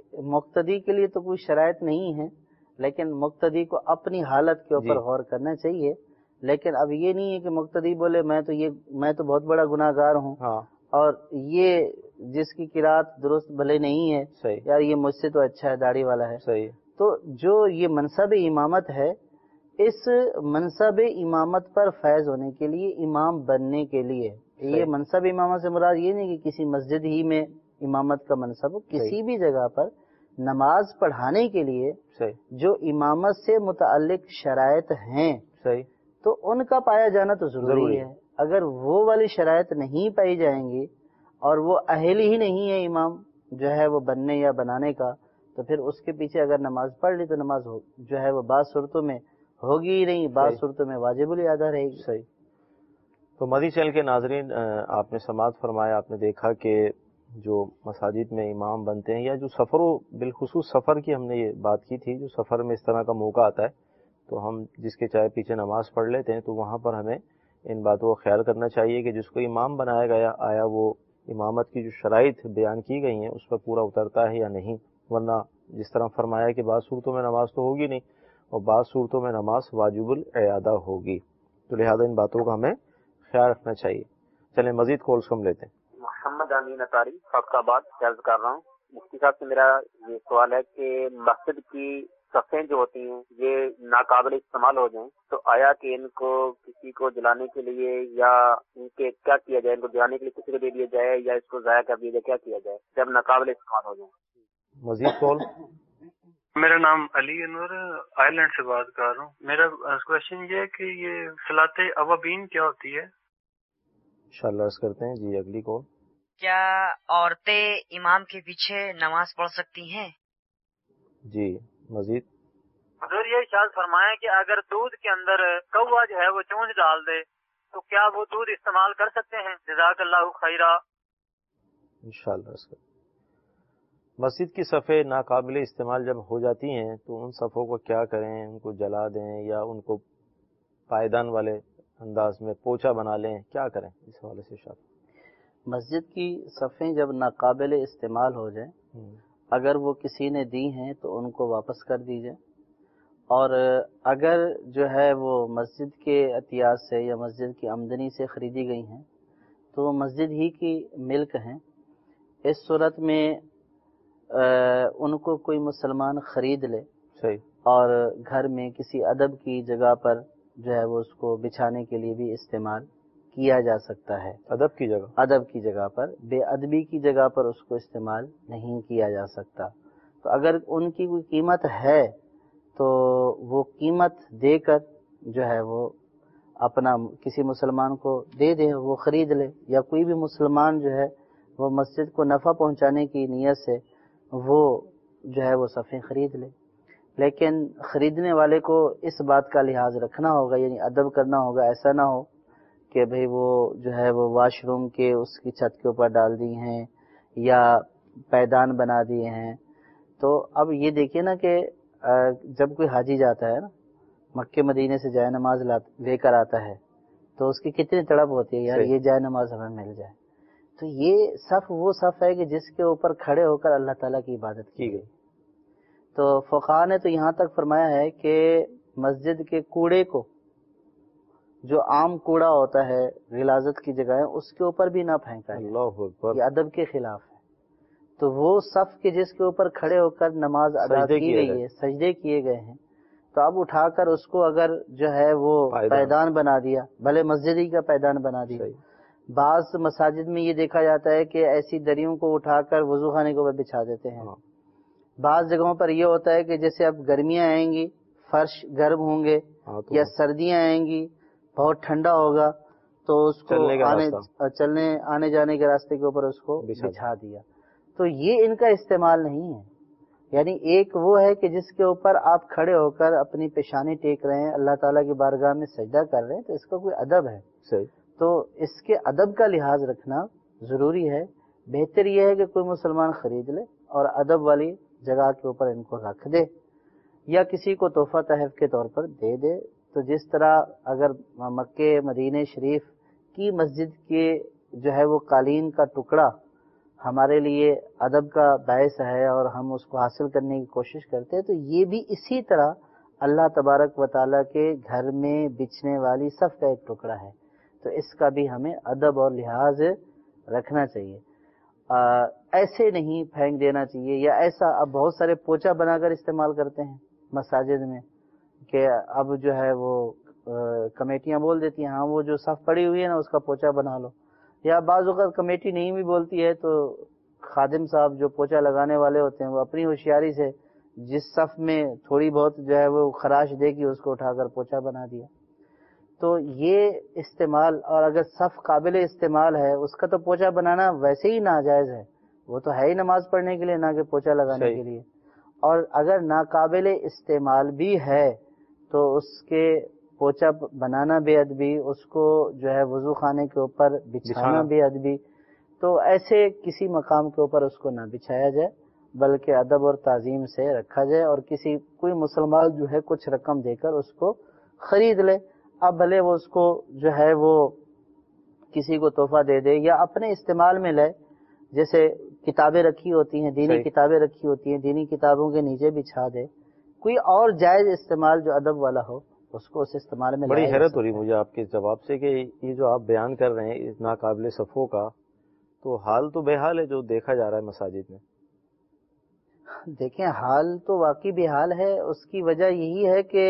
مقتدی کے لیے تو کوئی شرائط نہیں ہے، لیکن مقتدی کو اپنی حالت کے اوپر غور کرنا چاہیے. لیکن اب یہ نہیں ہے کہ مقتدی بولے میں تو بہت بڑا گناہ گار ہوں. ہاں. اور یہ جس کی قرات درست بھلے نہیں ہے، صحیح. یار یہ مجھ سے تو اچھا ہے، داڑھی والا ہے. صحیح. تو جو یہ منصب امامت ہے، اس منصب امامت پر فیض ہونے کے لیے، امام بننے کے لیے، یہ منصب امامت سے مراد یہ نہیں کہ کسی مسجد ہی میں امامت کا منصب ہو، کسی بھی جگہ پر نماز پڑھانے کے لیے جو امامت سے متعلق شرائط ہیں، تو ان کا پایا جانا تو ضروری ہے. اگر وہ والی شرائط نہیں پائی جائیں گی اور وہ اہل ہی نہیں ہے امام جو ہے وہ بننے یا بنانے کا، تو پھر اس کے پیچھے اگر نماز پڑھ لی تو نماز جو ہے وہ بعض صورتوں میں ہوگی ہی نہیں، بعض صورتوں میں واجب الادا رہے گی. صحیح. تو مدی چینل کے ناظرین، آپ نے سماعت فرمایا، آپ نے دیکھا کہ جو مساجد میں امام بنتے ہیں یا جو سفر و بالخصوص سفر کی ہم نے یہ بات کی تھی، جو سفر میں اس طرح کا موقع آتا ہے تو ہم جس کے چاہے پیچھے نماز پڑھ لیتے ہیں، تو وہاں پر ہمیں ان باتوں کا خیال کرنا چاہیے کہ جس کو امام بنایا گیا آیا وہ امامت کی جو شرائط بیان کی گئی ہیں اس پر پورا اترتا ہے یا نہیں. ورنہ جس طرح فرمایا کہ بعض صورتوں میں نماز تو ہوگی نہیں اور بعض صورتوں میں نماز واجب الاعادہ ہوگی، تو لہذا ان باتوں کا ہمیں خیال رکھنا چاہیے. چلیں مزید کالز ہم لیتے ہیں. محمد امین اطاری فیصلہ آباد عرض کر رہا ہوں. مفتی صاحب سے میرا یہ سوال ہے کہ مسجد کی صفیں جو ہوتی ہیں یہ ناقابل استعمال ہو جائیں تو آیا کہ ان کو کسی کو جلانے کے لیے یا ان کے کیا کیا جائے، ان کو جلانے کے لیے کسی کو دے دیا جائے یا اس کو ضائع کر دیا جائے، کیا کیا جائے جب ناقابل استعمال ہو جائیں؟ مزید کال. میرا نام علی انور آئرلینڈ سے بات کر رہا ہوں. میرا کوشچن یہ ہے کہ یہ صلاۃ اوابین کیا ہوتی ہے؟ انشاءاللہ عرض کرتے ہیں. جی اگلی کال. کیا عورتیں امام کے پیچھے نماز پڑھ سکتی ہیں؟ جی مزید. حضور یہ ارشاد فرمایا کہ اگر دودھ کے اندر کوا جو ہے وہ چونچ ڈال دے تو کیا وہ دودھ استعمال کر سکتے ہیں؟ جزاک اللہ خیرہ. انشاءاللہ عرض کرتے ہیں. مسجد کی صفیں ناقابل استعمال جب ہو جاتی ہیں تو ان صفوں کو کیا کریں؟ ان کو جلا دیں یا ان کو پائیدان والے انداز میں پوچھا بنا لیں، کیا کریں اس حوالے سے شاید؟ مسجد کی صفیں جب ناقابل استعمال ہو جائیں، اگر وہ کسی نے دی ہیں تو ان کو واپس کر دیجئے. اور اگر جو ہے وہ مسجد کے عطیات سے یا مسجد کی آمدنی سے خریدی گئی ہیں تو وہ مسجد ہی کی ملک ہیں. اس صورت میں ان کو کوئی مسلمان خرید لے صحیح، اور گھر میں کسی ادب کی جگہ پر جو ہے وہ اس کو بچھانے کے لیے بھی استعمال کیا جا سکتا ہے. ادب کی جگہ، ادب کی جگہ پر، بے ادبی کی جگہ پر اس کو استعمال نہیں کیا جا سکتا. تو اگر ان کی کوئی قیمت ہے تو وہ قیمت دے کر جو ہے وہ اپنا کسی مسلمان کو دے دے، وہ خرید لے، یا کوئی بھی مسلمان جو ہے وہ مسجد کو نفع پہنچانے کی نیت سے وہ جو ہے وہ صفیں خرید لے. لیکن خریدنے والے کو اس بات کا لحاظ رکھنا ہوگا، یعنی ادب کرنا ہوگا. ایسا نہ ہو کہ بھئی وہ جو ہے وہ واش روم کے اس کی چھت کے اوپر ڈال دی ہیں یا پیدان بنا دیے ہیں. تو اب یہ دیکھیے نا کہ جب کوئی حاجی جاتا ہے نا مکے مدینے سے جائے نماز لے کر آتا ہے تو اس کی کتنی تڑپ ہوتی ہے یار یہ جائے نماز ہمیں مل جائے. تو یہ صف وہ صف ہے کہ جس کے اوپر کھڑے ہو کر اللہ تعالیٰ کی عبادت کی گئی. تو فقہاء نے تو یہاں تک فرمایا ہے کہ مسجد کے کوڑے کو، جو عام کوڑا ہوتا ہے غلاظت کی جگہ ہے، اس کے اوپر بھی نہ پھینکا ہے. اللہ اکبر، یہ ادب کے خلاف ہے. تو وہ صف کے جس کے اوپر کھڑے ہو کر نماز ادا کی گئی ہے، سجدے کیے گئے ہیں، تو اب اٹھا کر اس کو اگر جو ہے وہ پیدان بنا دیا، بھلے مسجد ہی کا پیدان بنا دیا. بعض مساجد میں یہ دیکھا جاتا ہے کہ ایسی دریوں کو اٹھا کر وضو خانے کے اوپر بچھا دیتے ہیں. بعض جگہوں پر یہ ہوتا ہے کہ جیسے اب گرمیاں آئیں گی، فرش گرم ہوں گے، یا سردیاں آئیں گی بہت ٹھنڈا ہوگا، تو اس کو چلنے آنے جانے کے راستے کے اوپر اس کو بچھا دیا. تو یہ ان کا استعمال نہیں ہے. یعنی ایک وہ ہے کہ جس کے اوپر آپ کھڑے ہو کر اپنی پیشانی ٹیک رہے ہیں، اللہ تعالیٰ کی بارگاہ میں سجدہ کر رہے ہیں، تو اس کا کوئی ادب ہے. صحیح. تو اس کے ادب کا لحاظ رکھنا ضروری ہے. بہتر یہ ہے کہ کوئی مسلمان خرید لے اور ادب والی جگہ کے اوپر ان کو رکھ دے، یا کسی کو تحفہ تحف کے طور پر دے دے. تو جس طرح اگر مکے مدینہ شریف کی مسجد کے جو ہے وہ قالین کا ٹکڑا ہمارے لیے ادب کا باعث ہے اور ہم اس کو حاصل کرنے کی کوشش کرتے ہیں، تو یہ بھی اسی طرح اللہ تبارک و تعالیٰ کے گھر میں بچھنے والی صف کا ایک ٹکڑا ہے. تو اس کا بھی ہمیں ادب اور لحاظ رکھنا چاہیے. ایسے نہیں پھینک دینا چاہیے. یا ایسا اب بہت سارے پوچا بنا کر استعمال کرتے ہیں مساجد میں کہ اب جو ہے وہ کمیٹیاں بول دیتی ہیں ہاں وہ جو صف پڑی ہوئی ہے نا اس کا پوچا بنا لو. یا بعض اوقات کمیٹی نہیں بھی بولتی ہے تو خادم صاحب جو پوچا لگانے والے ہوتے ہیں وہ اپنی ہوشیاری سے جس صف میں تھوڑی بہت جو ہے وہ خراش دے گی اس کو اٹھا کر پوچا بنا دیا. تو یہ استعمال، اور اگر صف قابل استعمال ہے اس کا تو پوچا بنانا ویسے ہی ناجائز ہے. وہ تو ہے ہی نماز پڑھنے کے لیے، نہ کہ پوچا لگانے کے لیے. اور اگر ناقابل استعمال بھی ہے تو اس کے پوچا بنانا بے ادبی، اس کو جو ہے وضو خانے کے اوپر بچھانا بے ادبی. تو ایسے کسی مقام کے اوپر اس کو نہ بچھایا جائے بلکہ ادب اور تعظیم سے رکھا جائے. اور کوئی مسلمان جو ہے کچھ رقم دے کر اس کو خرید لے. اب بھلے وہ اس کو جو ہے وہ کسی کو تحفہ دے دے یا اپنے استعمال میں لے. جیسے کتابیں رکھی ہوتی ہیں، دینی کتابیں رکھی ہوتی ہیں، دینی کتابوں کے نیچے بچھا دے. کوئی اور جائز استعمال جو ادب والا ہو اس کو اس استعمال میں. بڑی حیرت ہو رہی مجھے آپ کے جواب سے کہ یہ جو آپ بیان کر رہے ہیں اس ناقابل صفوں کا، تو حال تو بے حال ہے جو دیکھا جا رہا ہے مساجد میں. دیکھیں حال تو واقعی بے حال ہے. اس کی وجہ یہی ہے کہ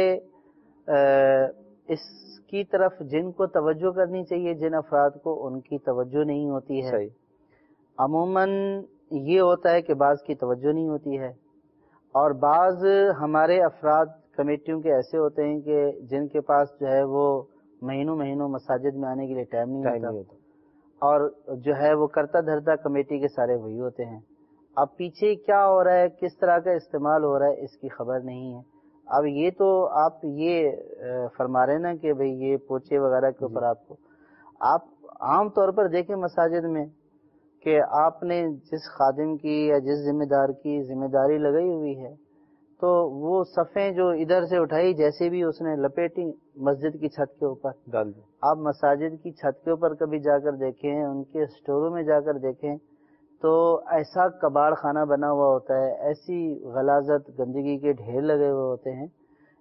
اس کی طرف جن کو توجہ کرنی چاہیے، جن افراد کو، ان کی توجہ نہیں ہوتی ہے. عموماً یہ ہوتا ہے کہ بعض کی توجہ نہیں ہوتی ہے، اور بعض ہمارے افراد کمیٹیوں کے ایسے ہوتے ہیں کہ جن کے پاس جو ہے وہ مہینوں مساجد میں آنے کے لیے ٹائم نہیں ہوتا، اور جو ہے وہ کرتا دھرتا کمیٹی کے سارے وہی ہوتے ہیں. اب پیچھے کیا ہو رہا ہے، کس طرح کا استعمال ہو رہا ہے، اس کی خبر نہیں ہے. اب یہ تو آپ یہ فرما رہے نا کہ بھئی یہ پوچے وغیرہ کے اوپر آپ عام طور پر دیکھیں مساجد میں کہ آپ نے جس خادم کی یا جس ذمہ دار کی ذمہ داری لگائی ہوئی ہے تو وہ صفیں جو ادھر سے اٹھائی جیسے بھی اس نے لپیٹی مسجد کی چھت کے اوپر ڈال دی. آپ مساجد کی چھت کے اوپر کبھی جا کر دیکھیں، ان کے اسٹوروں میں جا کر دیکھیں تو ایسا کباڑ خانہ بنا ہوا ہوتا ہے، ایسی غلاظت گندگی کے ڈھیر لگے ہوئے ہوتے ہیں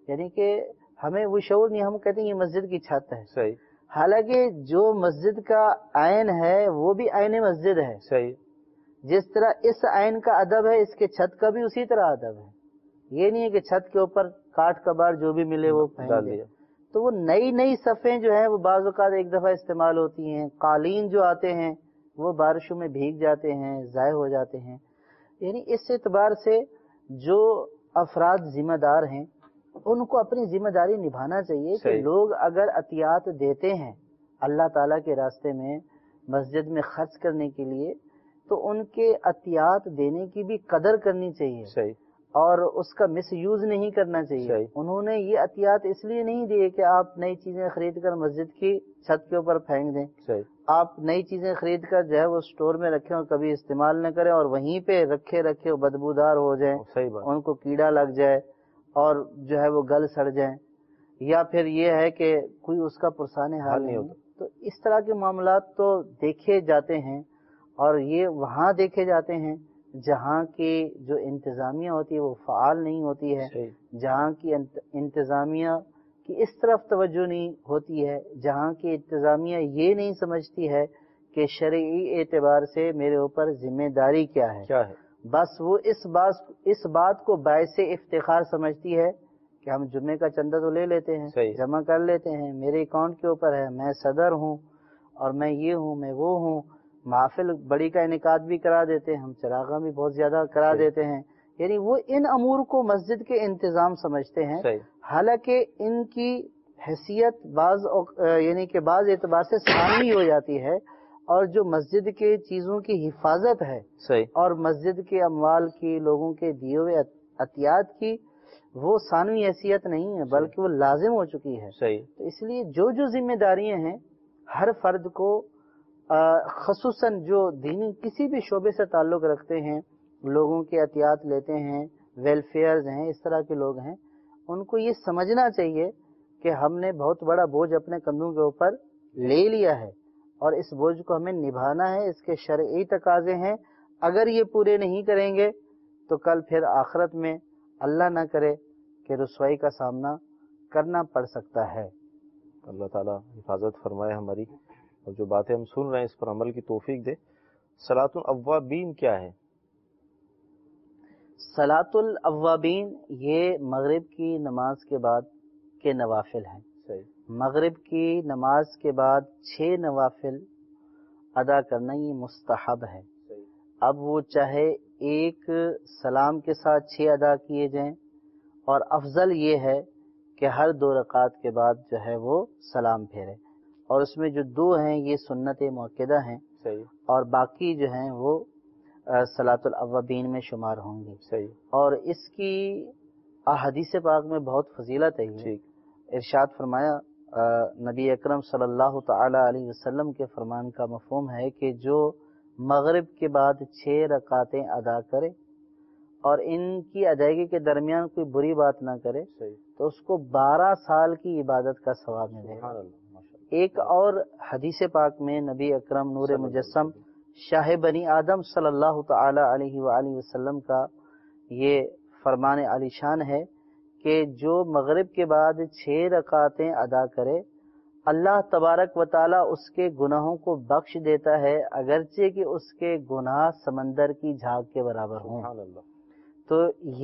یعنی کہ ہمیں وہ شعور نہیں، ہم کہتے ہیں یہ مسجد کی چھت ہے. صحیح. حالانکہ جو مسجد کا عین ہے وہ بھی عین مسجد ہے. صحیح. جس طرح اس عین کا ادب ہے اس کے چھت کا بھی اسی طرح ادب ہے. یہ نہیں ہے کہ چھت کے اوپر کاٹ کباڑ جو بھی ملے وہ پہن لے. تو وہ نئی صفیں جو ہیں وہ بعض اوقات ایک دفعہ استعمال ہوتی ہیں. قالین جو آتے ہیں وہ بارشوں میں بھیگ جاتے ہیں، ضائع ہو جاتے ہیں. یعنی اس اعتبار سے جو افراد ذمہ دار ہیں ان کو اپنی ذمہ داری نبھانا چاہیے کہ لوگ اگر عطیات دیتے ہیں اللہ تعالیٰ کے راستے میں مسجد میں خرچ کرنے کے لیے تو ان کے عطیات دینے کی بھی قدر کرنی چاہیے اور اس کا مس یوز نہیں کرنا چاہیے. انہوں نے یہ عطیات اس لیے نہیں دیے کہ آپ نئی چیزیں خرید کر مسجد کی چھت کے اوپر پھینک دیں. آپ نئی چیزیں خرید کر جو ہے وہ اسٹور میں رکھیں اور کبھی استعمال نہ کریں اور وہیں پہ رکھے بدبودار ہو جائیں، ان کو کیڑا لگ جائے اور جو ہے وہ گل سڑ جائیں، یا پھر یہ ہے کہ کوئی اس کا پرسان حال نہیں ہوتا. تو اس طرح کے معاملات تو دیکھے جاتے ہیں اور یہ وہاں دیکھے جاتے ہیں جہاں کی جو انتظامیہ ہوتی ہے وہ فعال نہیں ہوتی ہے، جہاں کی انتظامیہ کی اس طرف توجہ نہیں ہوتی ہے، جہاں کی انتظامیہ یہ نہیں سمجھتی ہے کہ شرعی اعتبار سے میرے اوپر ذمہ داری کیا ہے. بس وہ اس بات کو باعث افتخار سمجھتی ہے کہ ہم جمعے کا چندہ تو لے لیتے ہیں، جمع کر لیتے ہیں، میرے اکاؤنٹ کے اوپر ہے، میں صدر ہوں اور میں یہ ہوں میں وہ ہوں. محافل بڑی کا انعقاد بھی کرا دیتے ہیں، ہم چراغاں بھی بہت زیادہ کرا دیتے ہیں. یعنی وہ ان امور کو مسجد کے انتظام سمجھتے ہیں، حالانکہ ان کی حیثیت یعنی کہ بعض اعتبار سے ثانوی ہو جاتی ہے، اور جو مسجد کے چیزوں کی حفاظت ہے اور مسجد کے اموال کی، لوگوں کے دیے ہوئے عطیات کی، وہ ثانوی حیثیت نہیں ہے بلکہ وہ لازم ہو چکی ہے. تو اس لیے جو ذمہ داریاں ہیں ہر فرد کو، خصوصاً جو دینی کسی بھی شعبے سے تعلق رکھتے ہیں، لوگوں کے عطیات لیتے ہیں، ویلفیئرز ہیں، اس طرح کے لوگ ہیں، ان کو یہ سمجھنا چاہیے کہ ہم نے بہت بڑا بوجھ اپنے کندھوں کے اوپر لے لیا ہے اور اس بوجھ کو ہمیں نبھانا ہے. اس کے شرعی تقاضے ہیں، اگر یہ پورے نہیں کریں گے تو کل پھر آخرت میں اللہ نہ کرے کہ رسوائی کا سامنا کرنا پڑ سکتا ہے. اللہ تعالیٰ حفاظت فرمائے ہماری، اور جو باتیں ہم سن رہے ہیں اس پر عمل کی توفیق دے. صلاۃ الاوابین کیا ہے؟ صلاۃ الاوابین یہ مغرب کی نماز کے بعد کے نوافل ہیں. مغرب کی نماز کے بعد 6 نوافل ادا کرنا یہ مستحب ہے. اب وہ چاہے ایک سلام کے ساتھ 6 ادا کیے جائیں، اور افضل یہ ہے کہ ہر 2 رکعات کے بعد جو ہے وہ سلام پھیرے، اور اس میں جو 2 ہیں یہ سنت مؤکدہ ہیں اور باقی جو ہیں وہ صلاۃ الاوابین میں شمار ہوں گی. اور اس کی احادیث پاک میں بہت فضیلت ہے. ارشاد فرمایا نبی اکرم صلی اللہ تعالی علیہ وسلم کے فرمان کا مفہوم ہے کہ جو مغرب کے بعد 6 رکعتیں ادا کرے اور ان کی ادائیگی کے درمیان کوئی بری بات نہ کرے تو اس کو 12 سال کی عبادت کا ثواب ملے گا. ایک اور حدیث پاک میں نبی اکرم نور مجسم شاہ بنی آدم صلی اللہ تعالی علیہ وآلہ وسلم کا یہ فرمان علی شان ہے کہ جو مغرب کے بعد 6 رکعتیں ادا کرے اللہ تبارک و تعالی اس کے گناہوں کو بخش دیتا ہے، اگرچہ کہ اس کے گناہ سمندر کی جھاگ کے برابر ہوں. تو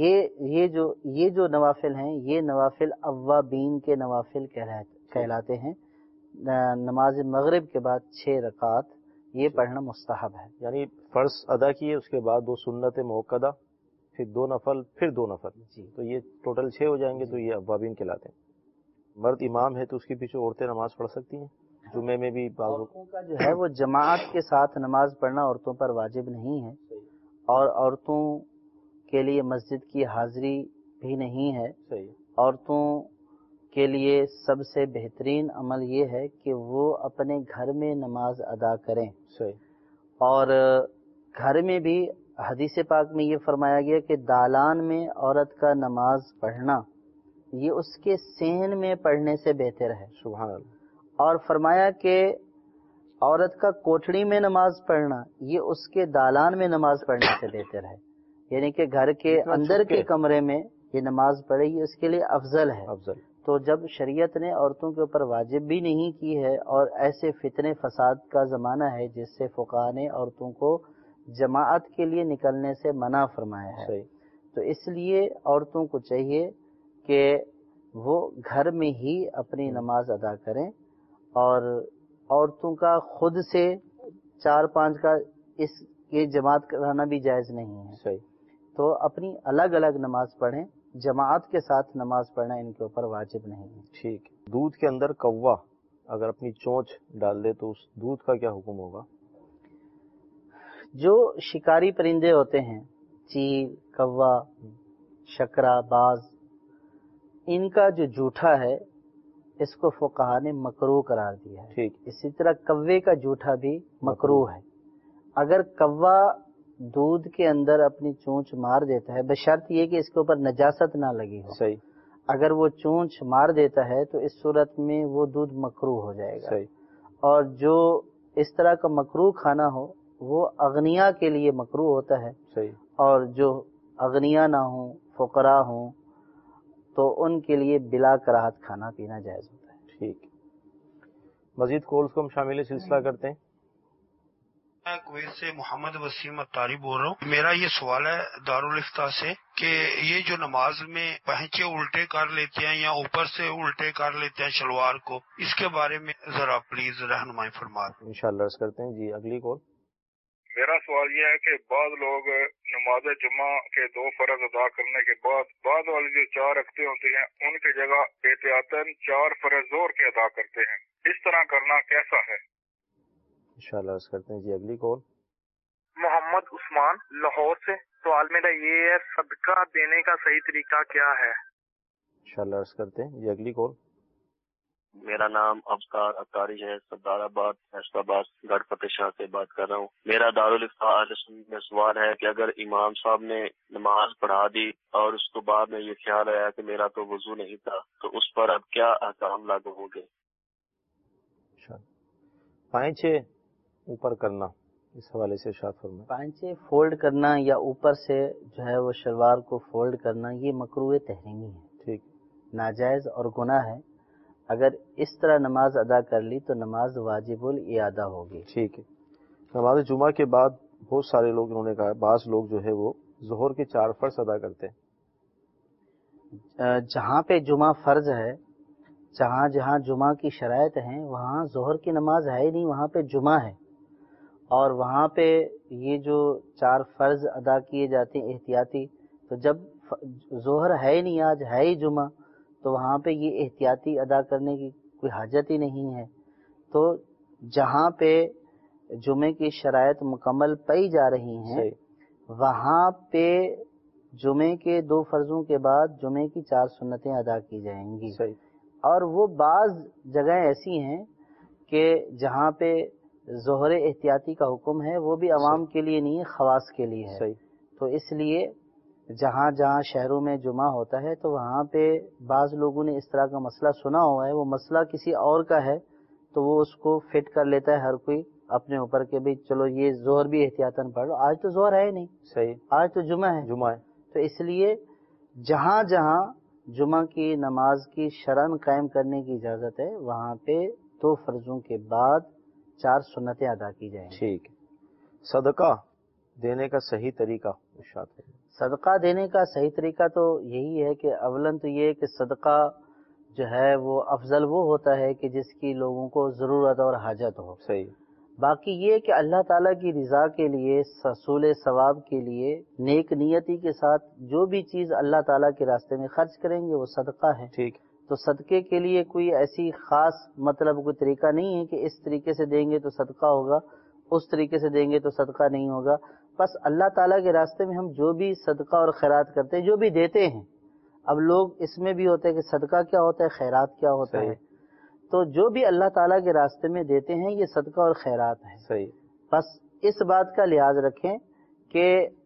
یہ جو نوافل ہیں یہ نوافل اوابین کے نوافل کہلاتے ہیں. نماز مغرب کے بعد 6 رکعت یہ پڑھنا مستحب ہے. یعنی فرض ادا کیے، اس کے بعد 2 سنت موقدہ، پھر 2 نفل، پھر 2 نفل، تو یہ ٹوٹل 6 ہو جائیں گے. تو یہ اوابین کہلاتے ہیں. مرد امام ہے تو اس کے پیچھے عورتیں نماز پڑھ سکتی ہیں. جمعے میں بھی عورتوں کا جو ہے وہ جماعت کے ساتھ نماز پڑھنا عورتوں پر واجب نہیں ہے، اور عورتوں کے لیے مسجد کی حاضری بھی نہیں ہے. عورتوں کے لیے سب سے بہترین عمل یہ ہے کہ وہ اپنے گھر میں نماز ادا کریں. اور گھر میں بھی حدیث پاک میں یہ فرمایا گیا کہ دالان میں عورت کا نماز پڑھنا یہ اس کے صحن میں پڑھنے سے بہتر ہے. سبحان اللہ. اور فرمایا کہ عورت کا کوٹھڑی میں نماز پڑھنا یہ اس کے دالان میں نماز پڑھنے سے بہتر ہے. یعنی کہ گھر کے اندر کے کمرے میں یہ نماز پڑھے یہ اس کے لیے افضل ہے. تو جب شریعت نے عورتوں کے اوپر واجب بھی نہیں کی ہے اور ایسے فتنے فساد کا زمانہ ہے جس سے فقہا نے عورتوں کو جماعت کے لیے نکلنے سے منع فرمایا ہے، تو اس لیے عورتوں کو چاہیے کہ وہ گھر میں ہی اپنی نماز ادا کریں، اور عورتوں کا خود سے 4-5 کا اس کی جماعت کرانا بھی جائز نہیں ہے. تو اپنی الگ الگ نماز پڑھیں، جماعت کے ساتھ نماز پڑھنا ان کے اوپر واجب نہیں ہے. ٹھیک. دودھ کے اندر کوا اگر اپنی چونچ ڈال دے تو اس دودھ کا کیا حکم ہوگا؟ جو شکاری پرندے ہوتے ہیں، چیل، کوا، شکرا، باز، ان کا جو جوٹھا ہے اس کو فقہا نے مکروہ قرار دیا ہے. اسی طرح کوے کا جوٹھا بھی مکروہ ہے. اگر کوا دودھ کے اندر اپنی چونچ مار دیتا ہے بشرط یہ کہ اس کے اوپر نجاست نہ لگی ہو، اگر وہ چونچ مار دیتا ہے تو اس صورت میں وہ دودھ مکروہ ہو جائے گا. اور جو اس طرح کا مکروہ کھانا ہو وہ اغنیا کے لیے مکروہ ہوتا ہے، اور جو اغنیا نہ ہوں، فقراء ہوں، تو ان کے لیے بلا کراہت کھانا پینا جائز ہوتا ہے. ٹھیک. مزید کالز کو ہم شامل سلسلہ کرتے ہیں. میں کویت سے محمد وسیم اتاری بول رہا ہوں. میرا یہ سوال ہے دارالفتاح سے کہ یہ جو نماز میں پہنچے الٹے کر لیتے ہیں یا اوپر سے الٹے کر لیتے ہیں شلوار کو، اس کے بارے میں ذرا پلیز رہنمائی فرمائیں. انشاءاللہ عرض کرتے ہیں. جی اگلی کال. میرا سوال یہ ہے کہ بعض لوگ نماز جمعہ کے 2 فرض ادا کرنے کے بعد بعد والی جو 4 رکھتے ہوتے ہیں ان کی جگہ احتیاطاً 4 فرض ظہر کے ادا کرتے ہیں، اس طرح کرنا کیسا ہے؟ انشاءاللہ عرض کرتے ہیں. جی اگلی کال. محمد عثمان لاہور سے. سوال میرا یہ ہے صدقہ دینے کا صحیح طریقہ کیا ہے؟ انشاءاللہ عرض کرتے ہیں. جی اگلی کال. میرا نام ابکار اتاری ہے، سردار آباد فیصل آباد گڑھ فتح شاہ سے بات کر رہا ہوں. میرا دارالفتاح اہل سنت میں سوال ہے کہ اگر امام صاحب نے نماز پڑھا دی اور اس کو بعد میں یہ خیال آیا کہ میرا تو وضو نہیں تھا، تو اس پر اب کیا احکام لاگو ہوں گے؟ پائنچے اوپر کرنا، اس حوالے سے ارشاد فرمائیں. پائنچے فولڈ کرنا یا اوپر سے جو ہے وہ شلوار کو فولڈ کرنا یہ مکروہ تحریمی ہے. ٹھیک. ناجائز اور گناہ ہے. اگر اس طرح نماز ادا کر لی تو نماز واجب الاعادہ ہوگی. ٹھیک ہے. نماز جمعہ کے بعد بہت سارے لوگ، انہوں نے کہا بعض لوگ جو ہے وہ ظہر کے 4 فرض ادا کرتے ہیں. جہاں پہ جمعہ فرض ہے، جہاں جمعہ کی شرائط ہیں وہاں ظہر کی نماز ہے ہی نہیں، وہاں پہ جمعہ ہے، اور وہاں پہ یہ جو 4 فرض ادا کیے جاتے ہیں احتیاطی، تو جب ظہر ہے ہی نہیں، آج ہے ہی جمعہ، تو وہاں پہ یہ احتیاطی ادا کرنے کی کوئی حاجت ہی نہیں ہے. تو جہاں پہ جمعے کی شرائط مکمل پائی جا رہی ہیں وہاں پہ جمعے کے 2 فرضوں کے بعد جمعے کی 4 سنتیں ادا کی جائیں گی. اور وہ بعض جگہیں ایسی ہیں کہ جہاں پہ ظہر احتیاطی کا حکم ہے وہ بھی عوام کے لیے نہیں ہے، خواص کے لیے ہے. تو اس لیے جہاں شہروں میں جمعہ ہوتا ہے تو وہاں پہ بعض لوگوں نے اس طرح کا مسئلہ سنا ہوا ہے، وہ مسئلہ کسی اور کا ہے تو وہ اس کو فٹ کر لیتا ہے ہر کوئی اپنے اوپر کہ بھئی چلو یہ ظہر بھی احتیاطاً پڑھ لو. آج تو ظہر ہے نہیں، آج تو جمعہ ہے. تو اس لیے جہاں جمعہ کی نماز کی شرعاً قائم کرنے کی اجازت ہے وہاں پہ 2 فرضوں کے بعد 4 سنتیں ادا کی جائیں. ٹھیک. صدقہ دینے کا صحیح طریقہ ارشاد ہے. صدقہ دینے کا صحیح طریقہ تو یہی ہے کہ اولاً تو یہ کہ صدقہ جو ہے وہ افضل وہ ہوتا ہے کہ جس کی لوگوں کو ضرورت اور حاجت ہو. صحیح. باقی یہ کہ اللہ تعالیٰ کی رضا کے لیے، حصول ثواب کے لیے نیک نیتی کے ساتھ جو بھی چیز اللہ تعالیٰ کے راستے میں خرچ کریں گے وہ صدقہ ہے. ٹھیک. تو صدقے کے لیے کوئی ایسی خاص کوئی طریقہ نہیں ہے کہ اس طریقے سے دیں گے تو صدقہ ہوگا، اس طریقے سے دیں گے تو صدقہ نہیں ہوگا. بس اللہ تعالیٰ کے راستے میں ہم جو بھی صدقہ اور خیرات کرتے ہیں، جو بھی دیتے ہیں، اب لوگ اس میں بھی ہوتے ہیں کہ صدقہ کیا ہوتا ہے، خیرات کیا ہوتا ہے، تو جو بھی اللہ تعالیٰ کے راستے میں دیتے ہیں یہ صدقہ اور خیرات ہے. بس اس بات کا لحاظ رکھیں کہ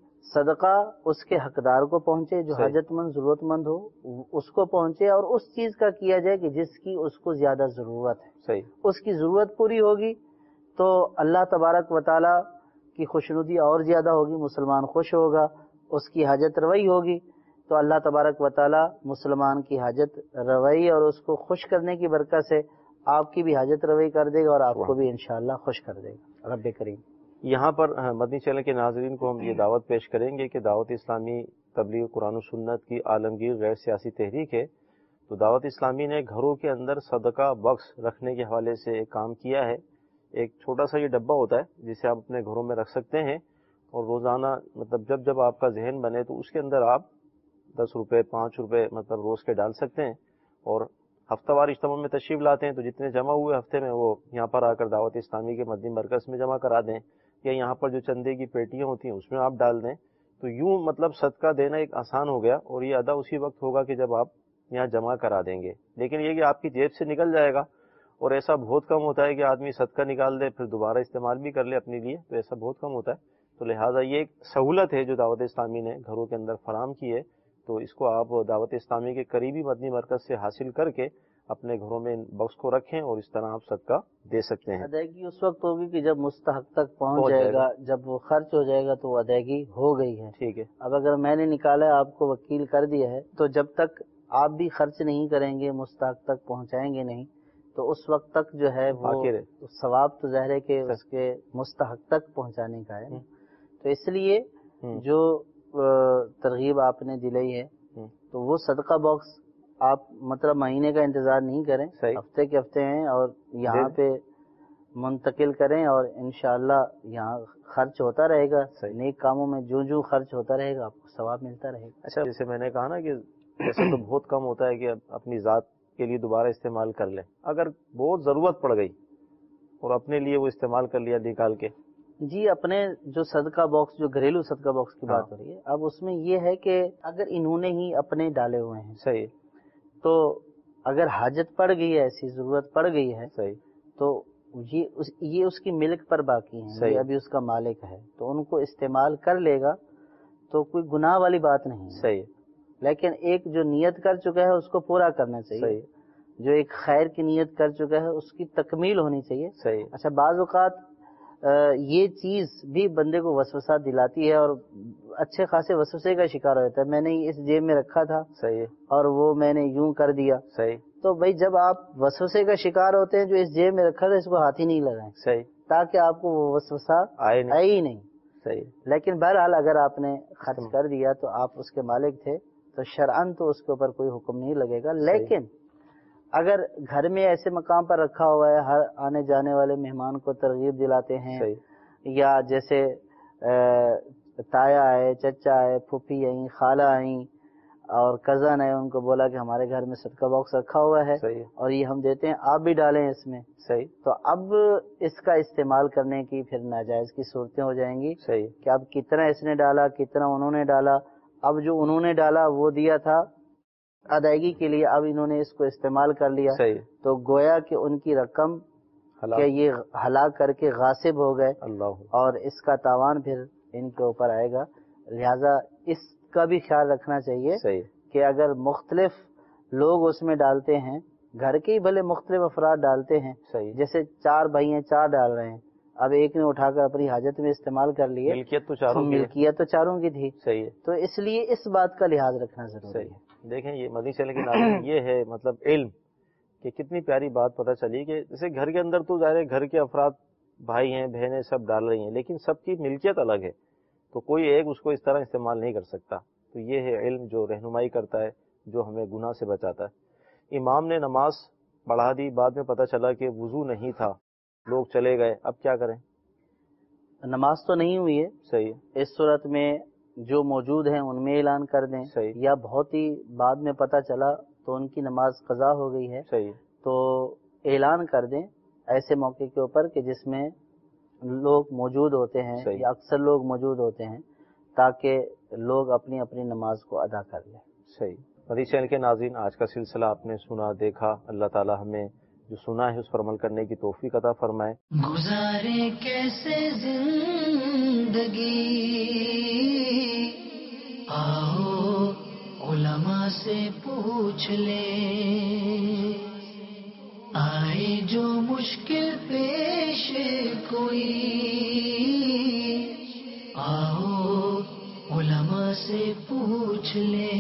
صدقہ اس کے حقدار کو پہنچے، جو حاجت مند ضرورت مند ہو اس کو پہنچے، اور اس چیز کا کیا جائے کہ جس کی اس کو زیادہ ضرورت ہے. اس کی ضرورت پوری ہوگی تو اللہ تبارک و تعالیٰ کی خوشنودی اور زیادہ ہوگی، مسلمان خوش ہوگا، اس کی حاجت روائی ہوگی. تو اللہ تبارک و تعالی مسلمان کی حاجت روائی اور اس کو خوش کرنے کی برکت سے آپ کی بھی حاجت روائی کر دے گا اور آپ کو بھی انشاءاللہ خوش کر دے گا رب کریم۔ یہاں پر مدنی چینل کے ناظرین کو ہم یہ دعوت پیش کریں گے کہ دعوت اسلامی تبلیغ قرآن و سنت کی عالمگیر غیر سیاسی تحریک ہے، تو دعوت اسلامی نے گھروں کے اندر صدقہ باکس رکھنے کے حوالے سے ایک کام کیا ہے۔ ایک چھوٹا سا یہ ڈبہ ہوتا ہے جسے آپ اپنے گھروں میں رکھ سکتے ہیں، اور روزانہ مطلب جب آپ کا ذہن بنے تو اس کے اندر آپ 10 روپے 5 روپے مطلب روز کے ڈال سکتے ہیں، اور ہفتہ وار اجتماع میں تشریف لاتے ہیں تو جتنے جمع ہوئے ہفتے میں وہ یہاں پر آ کر دعوت اسلامی کے مدنی مرکز میں جمع کرا دیں، یا یہاں پر جو چندے کی پیٹیاں ہوتی ہیں اس میں آپ ڈال دیں، تو یوں مطلب صدقہ دینا ایک آسان ہو گیا، اور یہ ادا اسی وقت ہوگا کہ جب آپ یہاں جمع کرا دیں گے۔ لیکن یہ کہ آپ کی جیب سے نکل جائے گا، اور ایسا بہت کم ہوتا ہے کہ آدمی صدقہ نکال دے پھر دوبارہ استعمال بھی کر لے اپنے لیے، تو ایسا بہت کم ہوتا ہے۔ تو لہٰذا یہ ایک سہولت ہے جو دعوت اسلامی نے گھروں کے اندر فراہم کی ہے، تو اس کو آپ دعوت اسلامی کے قریبی مدنی مرکز سے حاصل کر کے اپنے گھروں میں باکس کو رکھیں، اور اس طرح آپ صدقہ دے سکتے ہیں۔ ادائیگی اس وقت ہوگی کہ جب مستحق تک پہنچ جائے گا، جب وہ خرچ ہو جائے گا تو وہ ادائیگی ہو گئی ہے۔ ٹھیک ہے۔ اب اگر میں نے نکالا ہے، آپ کو وکیل کر دیا ہے، تو جب تک آپ بھی خرچ نہیں کریں گے، مستحق تک پہنچائیں گے نہیں، تو اس وقت تک جو ہے وہ ثواب تو ظاہر ہے کہ اس کے مستحق تک پہنچانے کا ہے۔ تو اس لیے جو ترغیب آپ نے دلائی ہے تو وہ صدقہ باکس آپ مطلب مہینے کا انتظار نہیں کریں، ہفتے کے ہفتے ہیں اور یہاں پہ منتقل کریں، اور انشاءاللہ یہاں خرچ ہوتا رہے گا، نیک کاموں میں جو خرچ ہوتا رہے گا آپ کو ثواب ملتا رہے گا۔ اچھا، جیسے میں نے کہا نا کہ جیسے تو بہت کم ہوتا ہے کہ اپنی ذات کے لیے دوبارہ استعمال کر لیں، اگر بہت ضرورت پڑ گئی اور اپنے لیے وہ استعمال کر لیا نکال کے۔ جی، اپنے جو صدقہ باکس، جو گھریلو صدقہ باکس کی بات ہو رہی ہے، اب اس میں یہ ہے کہ اگر انہوں نے ہی اپنے ڈالے ہوئے ہیں، صحیح، تو اگر حاجت پڑ گئی ہے، ایسی ضرورت پڑ گئی ہے، صحیح، تو یہ اس کی ملک پر باقی ہیں، یہ ابھی اس کا مالک ہے، تو ان کو استعمال کر لے گا تو کوئی گناہ والی بات نہیں ہے۔ صحیح، لیکن ایک جو نیت کر چکا ہے اس کو پورا کرنا چاہیے۔ صحیح، جو ایک خیر کی نیت کر چکا ہے اس کی تکمیل ہونی چاہیے۔ صحیح۔ اچھا، بعض اوقات یہ چیز بھی بندے کو وسوسہ دلاتی ہے اور اچھے خاصے وسوسے کا شکار ہوتا ہے، میں نے اس جیب میں رکھا تھا، صحیح، اور وہ میں نے یوں کر دیا، صحیح۔ تو بھائی جب آپ وسوسے کا شکار ہوتے ہیں، جو اس جیب میں رکھا تھا اس کو ہاتھ ہی نہیں لگائیں، صحیح، تاکہ آپ کو وہ وسوسہ آئے ہی نہیں۔ صحیح۔ لیکن بہرحال اگر آپ نے خرچ کر دیا تو آپ اس کے مالک تھے، تو شرعاً تو اس کے اوپر کوئی حکم نہیں لگے گا۔ لیکن اگر گھر میں ایسے مقام پر رکھا ہوا ہے، ہر آنے جانے والے مہمان کو ترغیب دلاتے ہیں، یا جیسے تایا آئے، چچا آئے، پھوپھی آئیں، خالہ آئیں اور کزن آئے، ان کو بولا کہ ہمارے گھر میں صدقہ باکس رکھا ہوا ہے اور یہ ہم دیتے ہیں، آپ بھی ڈالیں اس میں، صحیح، تو اب اس کا استعمال کرنے کی پھر ناجائز کی صورتیں ہو جائیں گی، صحیح، کہ اب کتنا اس نے ڈالا، کتنا انہوں نے ڈالا، اب جو انہوں نے ڈالا وہ دیا تھا ادائیگی کے لیے، اب انہوں نے اس کو استعمال کر لیا، صحیح، تو گویا کہ ان کی رقم کہ یہ ہلاک کر کے غاصب ہو گئے، اور اس کا تاوان پھر ان کے اوپر آئے گا۔ لہذا اس کا بھی خیال رکھنا چاہیے کہ اگر مختلف لوگ اس میں ڈالتے ہیں، گھر کے ہی بھلے مختلف افراد ڈالتے ہیں، جیسے 4 بھائی ہیں، 4 ڈال رہے ہیں، اب ایک نے اٹھا کر اپنی حاجت میں استعمال کر لیے، ملکیت تو چاروں کی تھی، صحیح ہے، تو اس لیے اس بات کا لحاظ رکھنا ضروری ہے۔ دیکھیں یہ مدنی چینل کے ناظرین یہ ہے مطلب علم، کہ کتنی پیاری بات پتہ چلی کہ جیسے گھر کے اندر تو ظاہر ہے گھر کے افراد بھائی ہیں، بہنیں سب ڈال رہی ہیں، لیکن سب کی ملکیت الگ ہے، تو کوئی ایک اس کو اس طرح استعمال نہیں کر سکتا۔ تو یہ ہے علم جو رہنمائی کرتا ہے، جو ہمیں گناہ سے بچاتا ہے۔ امام نے نماز پڑھا دی، بعد میں پتہ چلا کہ وضو نہیں تھا، لوگ چلے گئے، اب کیا کریں؟ نماز تو نہیں ہوئی ہے، صحیح، اس صورت میں جو موجود ہیں ان میں اعلان کر دیں، یا بہت ہی بعد میں پتہ چلا تو ان کی نماز قضا ہو گئی ہے، صحیح، تو اعلان کر دیں ایسے موقع کے اوپر کہ جس میں لوگ موجود ہوتے ہیں، یا اکثر لوگ موجود ہوتے ہیں، تاکہ لوگ اپنی اپنی نماز کو ادا کر لیں۔ صحیح۔ مدنی چینل کے ناظرین، آج کا سلسلہ آپ نے سنا، دیکھا، اللہ تعالی ہمیں جو سنا ہے اس پر عمل کرنے کی توفیق عطا فرمائے۔ گزارے کیسے زندگی، آؤ علماء سے پوچھ لیں، آئے جو مشکل پیش کوئی، آؤ علماء سے پوچھ لیں۔